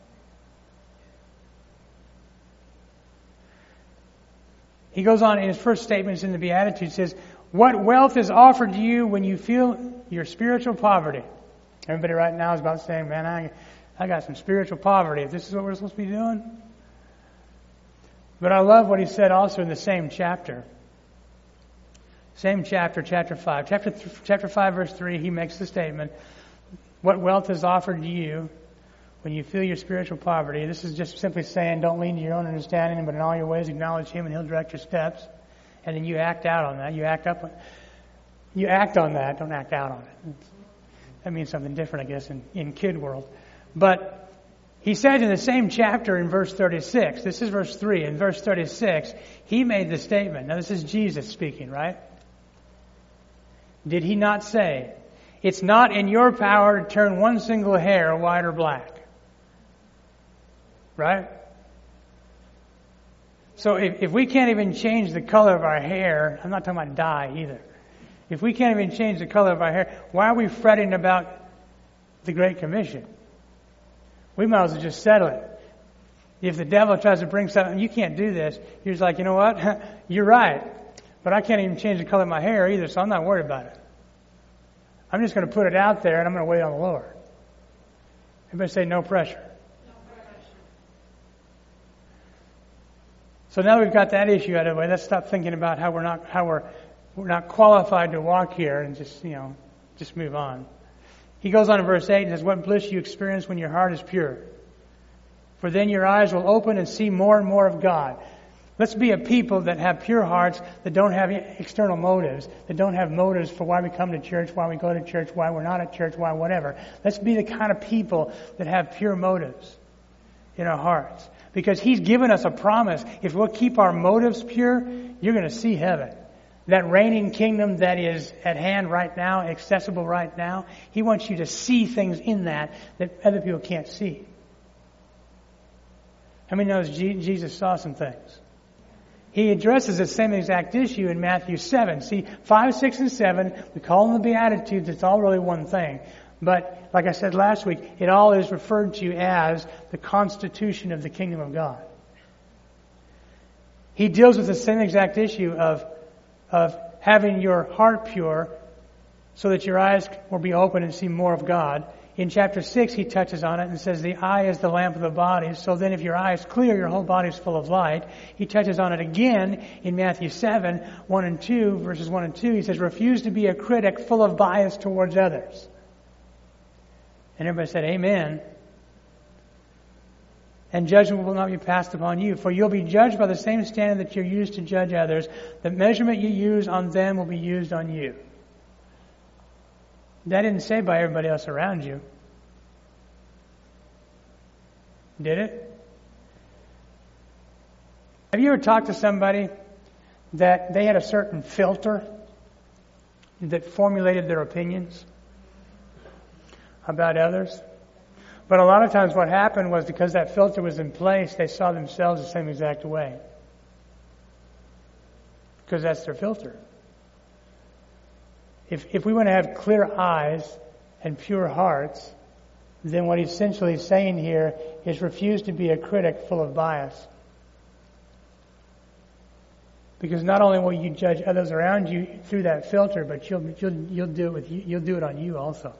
He goes on in his first statements in the Beatitudes, says, what wealth is offered to you when you feel your spiritual poverty? Everybody right now is about saying, man, I got some spiritual poverty. If this is what we're supposed to be doing. But I love what he said also in the same chapter. Same chapter, chapter 5. Chapter 5, verse 3, he makes the statement, what wealth is offered to you when you feel your spiritual poverty? This is just simply saying, don't lean to your own understanding, but in all your ways acknowledge him and he'll direct your steps. And then you act out on that. You act on that. Don't act out on it. That means something different, I guess, in kid world. But he said in the same chapter in verse 36, this is verse 3, in verse 36, he made the statement. Now this is Jesus speaking, right? Did he not say, it's not in your power to turn one single hair white or black? Right? So if we can't even change the color of our hair, I'm not talking about dye either. If we can't even change the color of our hair, why are we fretting about the Great Commission? We might as well just settle it. If the devil tries to bring something, you can't do this, you're just like, you know what? You're right. But I can't even change the color of my hair either, so I'm not worried about it. I'm just going to put it out there and I'm going to wait on the Lord. Everybody say no pressure. So now we've got that issue out of the way. Let's stop thinking about how we're not qualified to walk here and just move on. He goes on in verse 8 and says, what bliss you experience when your heart is pure. For then your eyes will open and see more and more of God. Let's be a people that have pure hearts, that don't have external motives, that don't have motives for why we come to church, why we go to church, why we're not at church, why whatever. Let's be the kind of people that have pure motives in our hearts. Because He's given us a promise. If we'll keep our motives pure, you're going to see heaven. That reigning kingdom that is at hand right now, accessible right now, He wants you to see things in that other people can't see. How many knows Jesus saw some things? He addresses the same exact issue in Matthew 7. See, 5, 6, and 7, we call them the Beatitudes. It's all really one thing. But, like I said last week, it all is referred to as the constitution of the kingdom of God. He deals with the same exact issue of having your heart pure so that your eyes will be open and see more of God. In chapter 6, he touches on it and says the eye is the lamp of the body. So then if your eye is clear, your whole body is full of light. He touches on it again in Matthew 7, 1 and 2, verses 1 and 2. He says, refuse to be a critic full of bias towards others. And everybody said, amen. and judgment will not be passed upon you. For you'll be judged by the same standard that you use to judge others. The measurement you use on them will be used on you. That didn't say by everybody else around you. Did it? Have you ever talked to somebody that they had a certain filter that formulated their opinions about others? But a lot of times what happened was because that filter was in place, they saw themselves the same exact way. Because that's their filter. If we want to have clear eyes and pure hearts, then what he's essentially saying here is refuse to be a critic full of bias. Because not only will you judge others around you through that filter, but you'll do it you'll do it on you also.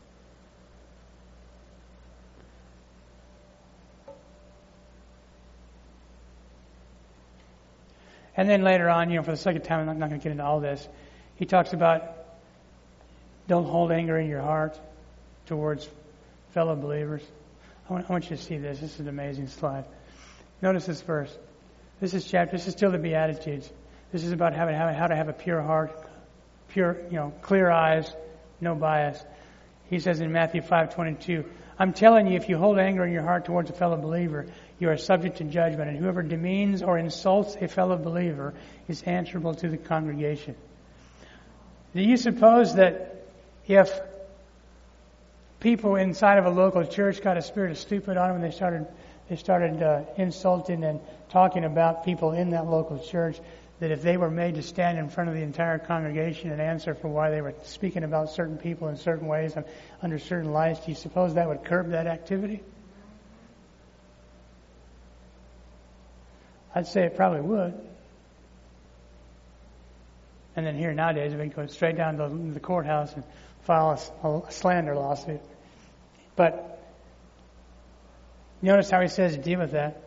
And then later on, for the sake of time, I'm not going to get into all this. He talks about don't hold anger in your heart towards fellow believers. I want you to see this. This is an amazing slide. Notice this verse. This is still the Beatitudes. This is about how to have a pure heart, clear eyes, no bias. He says in Matthew 5:22, I'm telling you, if you hold anger in your heart towards a fellow believer, you are subject to judgment, and whoever demeans or insults a fellow believer is answerable to the congregation. Do you suppose that if people inside of a local church got a spirit of stupid on them and they started insulting and talking about people in that local church, that if they were made to stand in front of the entire congregation and answer for why they were speaking about certain people in certain ways and under certain lights, do you suppose that would curb that activity? I'd say it probably would. And then here nowadays, we go straight down to the courthouse and file a slander lawsuit. But notice how he says to deal with that.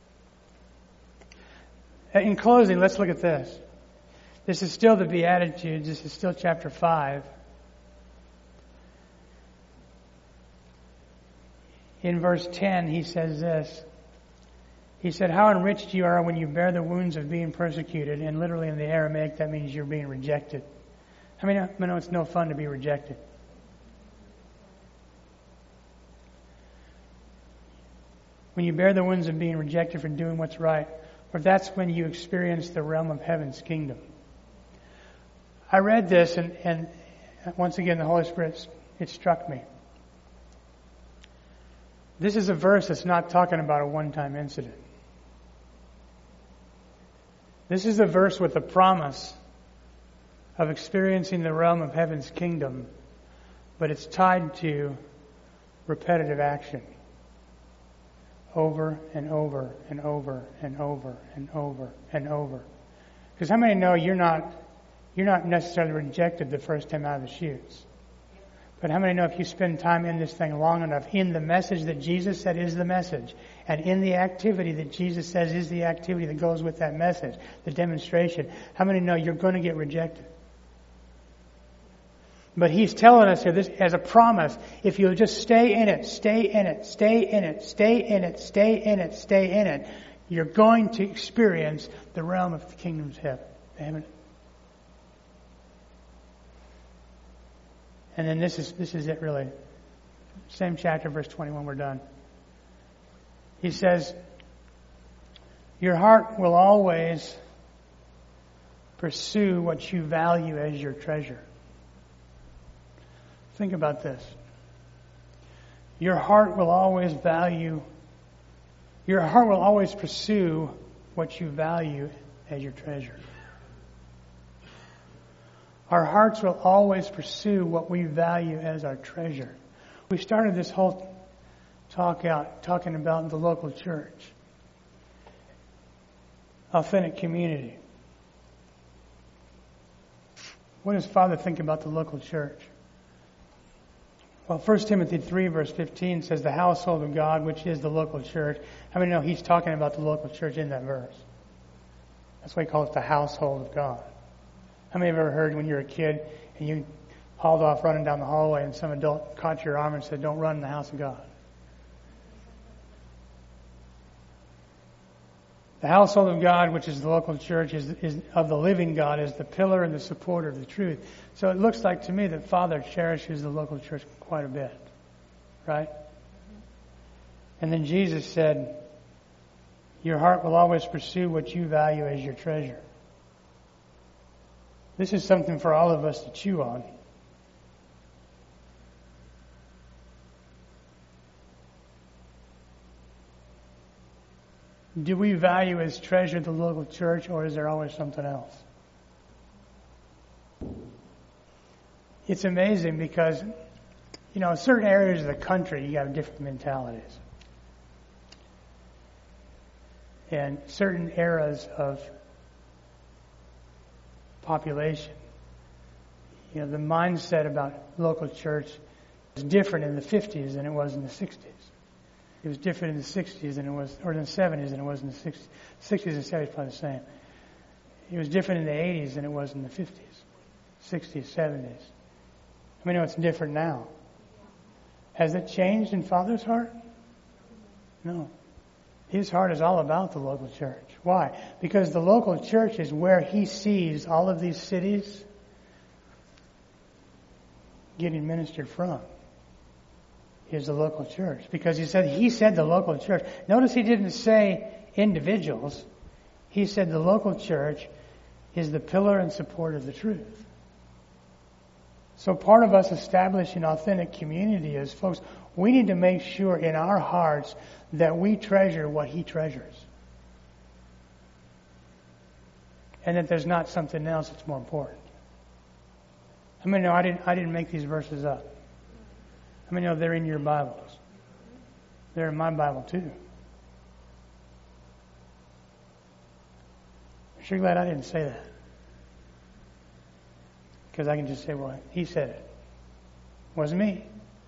In closing, let's look at this. This is still the Beatitudes. This is still chapter 5. In verse 10, he says this. He said, how enriched you are when you bear the wounds of being persecuted. And literally in the Aramaic, that means you're being rejected. I know it's no fun to be rejected. When you bear the wounds of being rejected for doing what's right, for that's when you experience the realm of heaven's kingdom. I read this and once again the Holy Spirit, it struck me. This is a verse that's not talking about a one-time incident. This is a verse with a promise of experiencing the realm of heaven's kingdom, but it's tied to repetitive action. Over and over and over and over and over and over. Because how many know you're not necessarily rejected the first time out of the chutes? But how many know if you spend time in this thing long enough, in the message that Jesus said is the message, and in the activity that Jesus says is the activity that goes with that message, the demonstration, how many know you're going to get rejected? But he's telling us here this as a promise. If you'll just stay in it, stay in it, stay in it, stay in it, stay in it, stay in it, you're going to experience the realm of the kingdom's heaven. And then this is it really. Same chapter, verse 21, we're done. He says, your heart will always pursue what you value as your treasure. Think about this. Your heart will always pursue what you value as your treasure. Our hearts will always pursue what we value as our treasure. We started this whole talk out talking about the local church. Authentic community. What does Father think about the local church? Well, 1 Timothy 3 verse 15 says the household of God, which is the local church. How many know he's talking about the local church in that verse? That's why he calls it the household of God. How many have ever heard when you were a kid and you hauled off running down the hallway and some adult caught your arm and said, don't run in the house of God? The household of God, which is the local church, is of the living God, is the pillar and the supporter of the truth. So it looks like to me that Father cherishes the local church quite a bit. Right? And then Jesus said, your heart will always pursue what you value as your treasure. This is something for all of us to chew on. Do we value as treasure the local church, or is there always something else? It's amazing because, in certain areas of the country, you have different mentalities. And certain eras of population, the mindset about local church was different in the 50s than it was in the 60s. It was different in the 60s than it was, or in the 70s than it was in the 60s. 60s and 70s probably the same. It was different in the 80s than it was in the 50s, 60s, 70s. It's different now. Has it changed in Father's heart? No. His heart is all about the local church. Why? Because the local church is where He sees all of these cities getting ministered from. Is the local church. Because He said the local church. Notice He didn't say individuals. He said the local church is the pillar and support of the truth. So part of us establishing authentic community is, folks, we need to make sure in our hearts that we treasure what He treasures. And that there's not something else that's more important. I didn't make these verses up. They're in your Bibles. They're in my Bible too. I'm sure glad I didn't say that. Because I can just say, well, He said it. It wasn't me.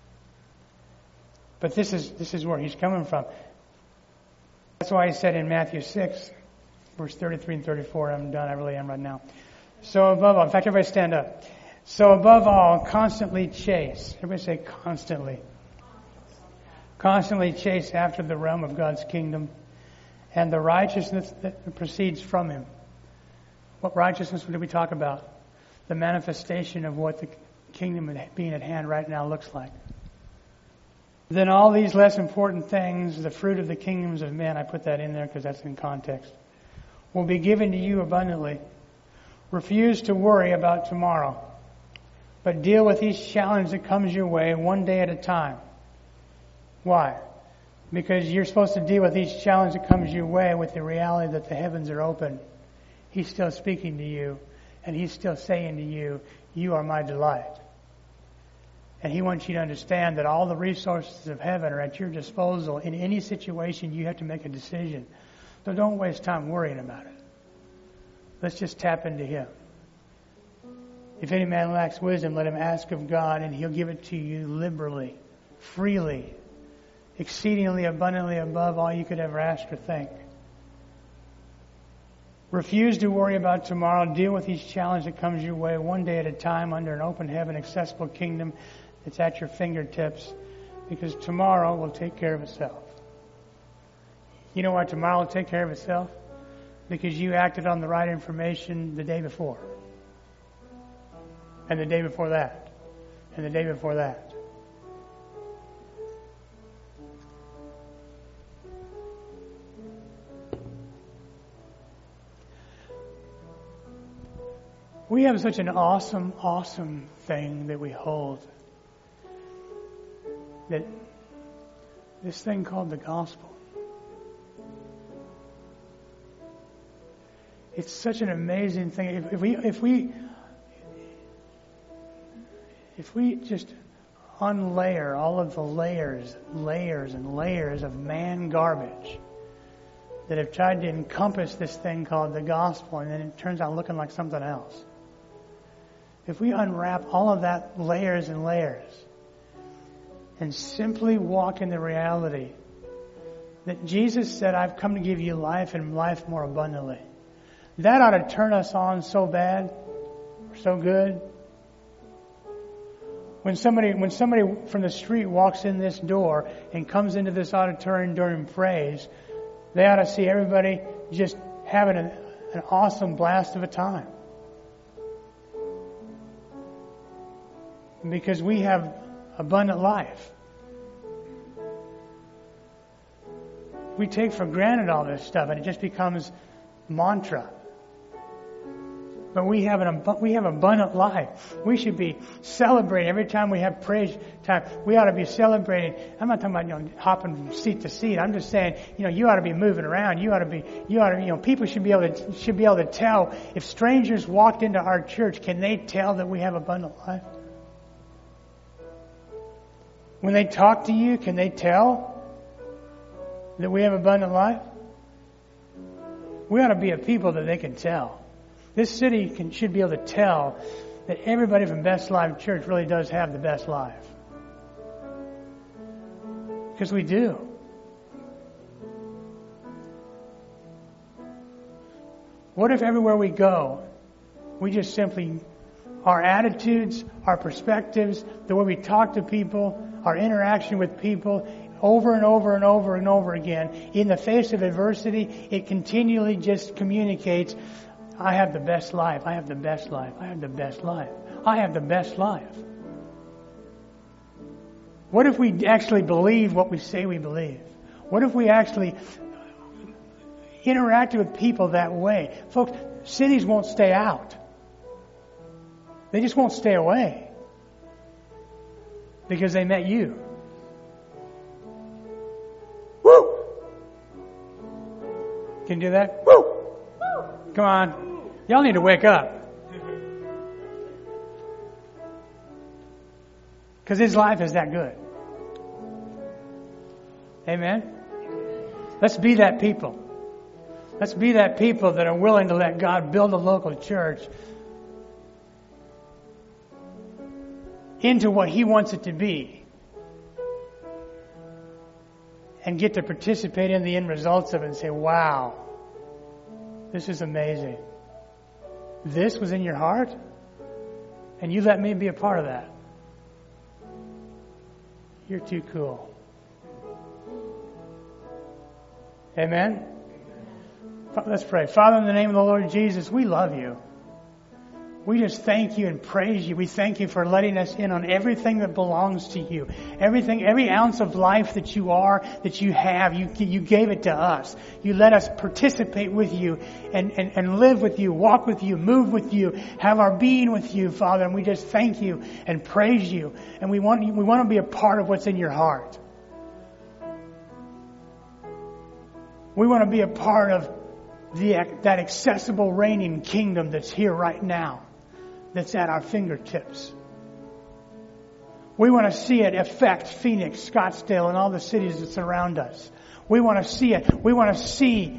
But this is where He's coming from. That's why He said in Matthew 6, verse 33 and 34, I'm done, I really am right now. So above all, in fact, everybody stand up. So above all, constantly chase. Everybody say constantly. Constantly chase after the realm of God's kingdom and the righteousness that proceeds from Him. What righteousness did we talk about? The manifestation of what the kingdom being at hand right now looks like. Then all these less important things, the fruit of the kingdoms of men, I put that in there because that's in context, will be given to you abundantly. Refuse to worry about tomorrow, but deal with each challenge that comes your way one day at a time. Why? Because you're supposed to deal with each challenge that comes your way with the reality that the heavens are open. He's still speaking to you, and He's still saying to you, you are my delight. And He wants you to understand that all the resources of heaven are at your disposal. In any situation, you have to make a decision. So don't waste time worrying about it. Let's just tap into Him. If any man lacks wisdom, let him ask of God, and He'll give it to you liberally, freely, exceedingly abundantly above all you could ever ask or think. Refuse to worry about tomorrow. Deal with each challenge that comes your way one day at a time under an open heaven, accessible kingdom that's at your fingertips, because tomorrow will take care of itself. You know why tomorrow will take care of itself? Because you acted on the right information the day before. And the day before that. And the day before that. We have such an awesome, awesome thing that we hold. That this thing called the gospel. It's such an amazing thing. If we just unlayer all of the layers and layers of man garbage that have tried to encompass this thing called the gospel, and then it turns out looking like something else. If we unwrap all of that layers and layers and simply walk in the reality that Jesus said, I've come to give you life and life more abundantly. That ought to turn us on so bad, or so good. When somebody from the street walks in this door and comes into this auditorium during praise, they ought to see everybody just having an awesome blast of a time. Because we have abundant life. We take for granted all this stuff and it just becomes mantra. But we have abundant life. We should be celebrating every time we have praise time. We ought to be celebrating. I'm not talking about hopping from seat to seat. I'm just saying you ought to be moving around. People should be able to tell if strangers walked into our church. Can they tell that we have abundant life? When they talk to you, can they tell that we have abundant life? We ought to be a people that they can tell. This city should be able to tell that everybody from Best Life Church really does have the best life. Because we do. What if everywhere we go, we just simply, our attitudes, our perspectives, the way we talk to people, our interaction with people, over and over and over and over again, in the face of adversity, it continually just communicates, I have the best life. I have the best life. I have the best life. I have the best life. What if we actually believe what we say we believe? What if we actually interacted with people that way? Folks, cities won't stay out. They just won't stay away. Because they met you. Woo! Can you do that? Woo! Come on. Y'all need to wake up. Because His life is that good. Amen? Let's be that people. Let's be that people that are willing to let God build a local church into what He wants it to be. And get to participate in the end results of it and say, wow. This is amazing. This was in your heart? And you let me be a part of that. You're too cool. Amen? Let's pray. Father, in the name of the Lord Jesus, we love you. We just thank you and praise you. We thank you for letting us in on everything that belongs to you. Everything, every ounce of life that you are, that you have, you gave it to us. You let us participate with you and live with you, walk with you, move with you, have our being with you, Father. And we just thank you and praise you. And we want to be a part of what's in your heart. We want to be a part of that accessible reigning kingdom that's here right now. That's at our fingertips. We want to see it affect Phoenix, Scottsdale, and all the cities that surround us. We want to see it. We want to see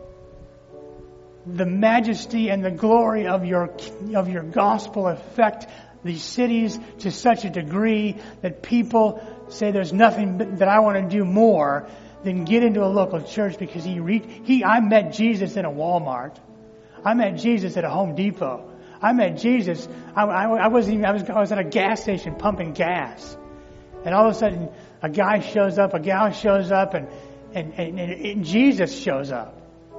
the majesty and the glory of your gospel affect these cities to such a degree that people say there's nothing that I want to do more than get into a local church because I met Jesus in a Walmart. I met Jesus at a Home Depot. I met Jesus. I was at a gas station pumping gas, and all of a sudden a guy shows up, a gal shows up, and Jesus shows up.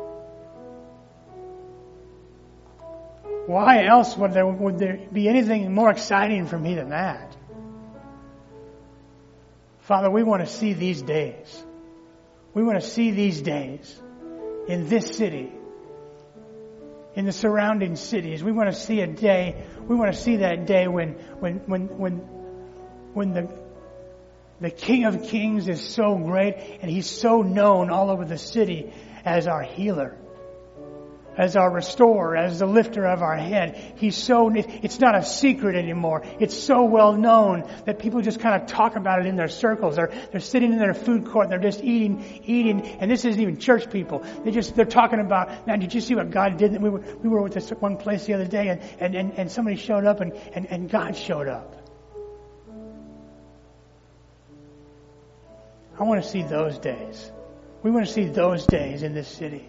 Why else would there be anything more exciting for me than that? Father, we want to see these days. We want to see these days in this city, in the surrounding cities. We want to see a day. We want to see that day when the King of Kings is so great and He's so known all over the city as our healer, as our restorer, as the lifter of our head. It's not a secret anymore. It's so well known that people just kind of talk about it in their circles. They're sitting in their food court and they're just eating. And this isn't even church people. They're talking about, man, did you see what God did? We were with this one place the other day and somebody showed up and God showed up. I want to see those days. We want to see those days in this city.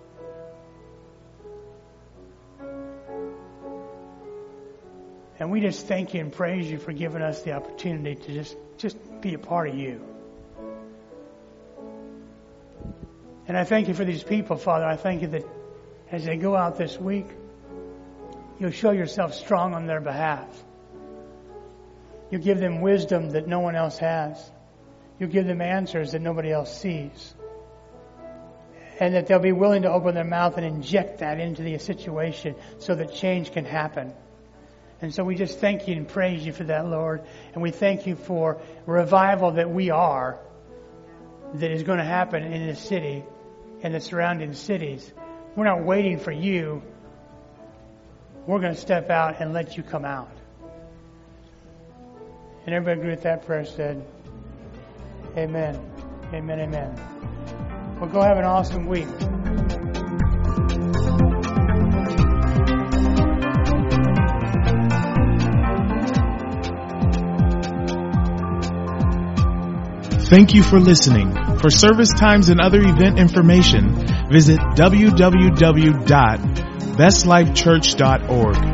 And we just thank you and praise you for giving us the opportunity to just be a part of you. And I thank you for these people, Father. I thank you that as they go out this week, you'll show yourself strong on their behalf. You give them wisdom that no one else has. You give them answers that nobody else sees. And that they'll be willing to open their mouth and inject that into the situation so that change can happen. And so we just thank you and praise you for that, Lord. And we thank you for revival that we are, that is going to happen in this city and the surrounding cities. We're not waiting for you. We're going to step out and let you come out. And everybody agree with that prayer said, amen. Amen, amen. Well, go have an awesome week. Thank you for listening. For service times and other event information, visit www.bestlifechurch.org.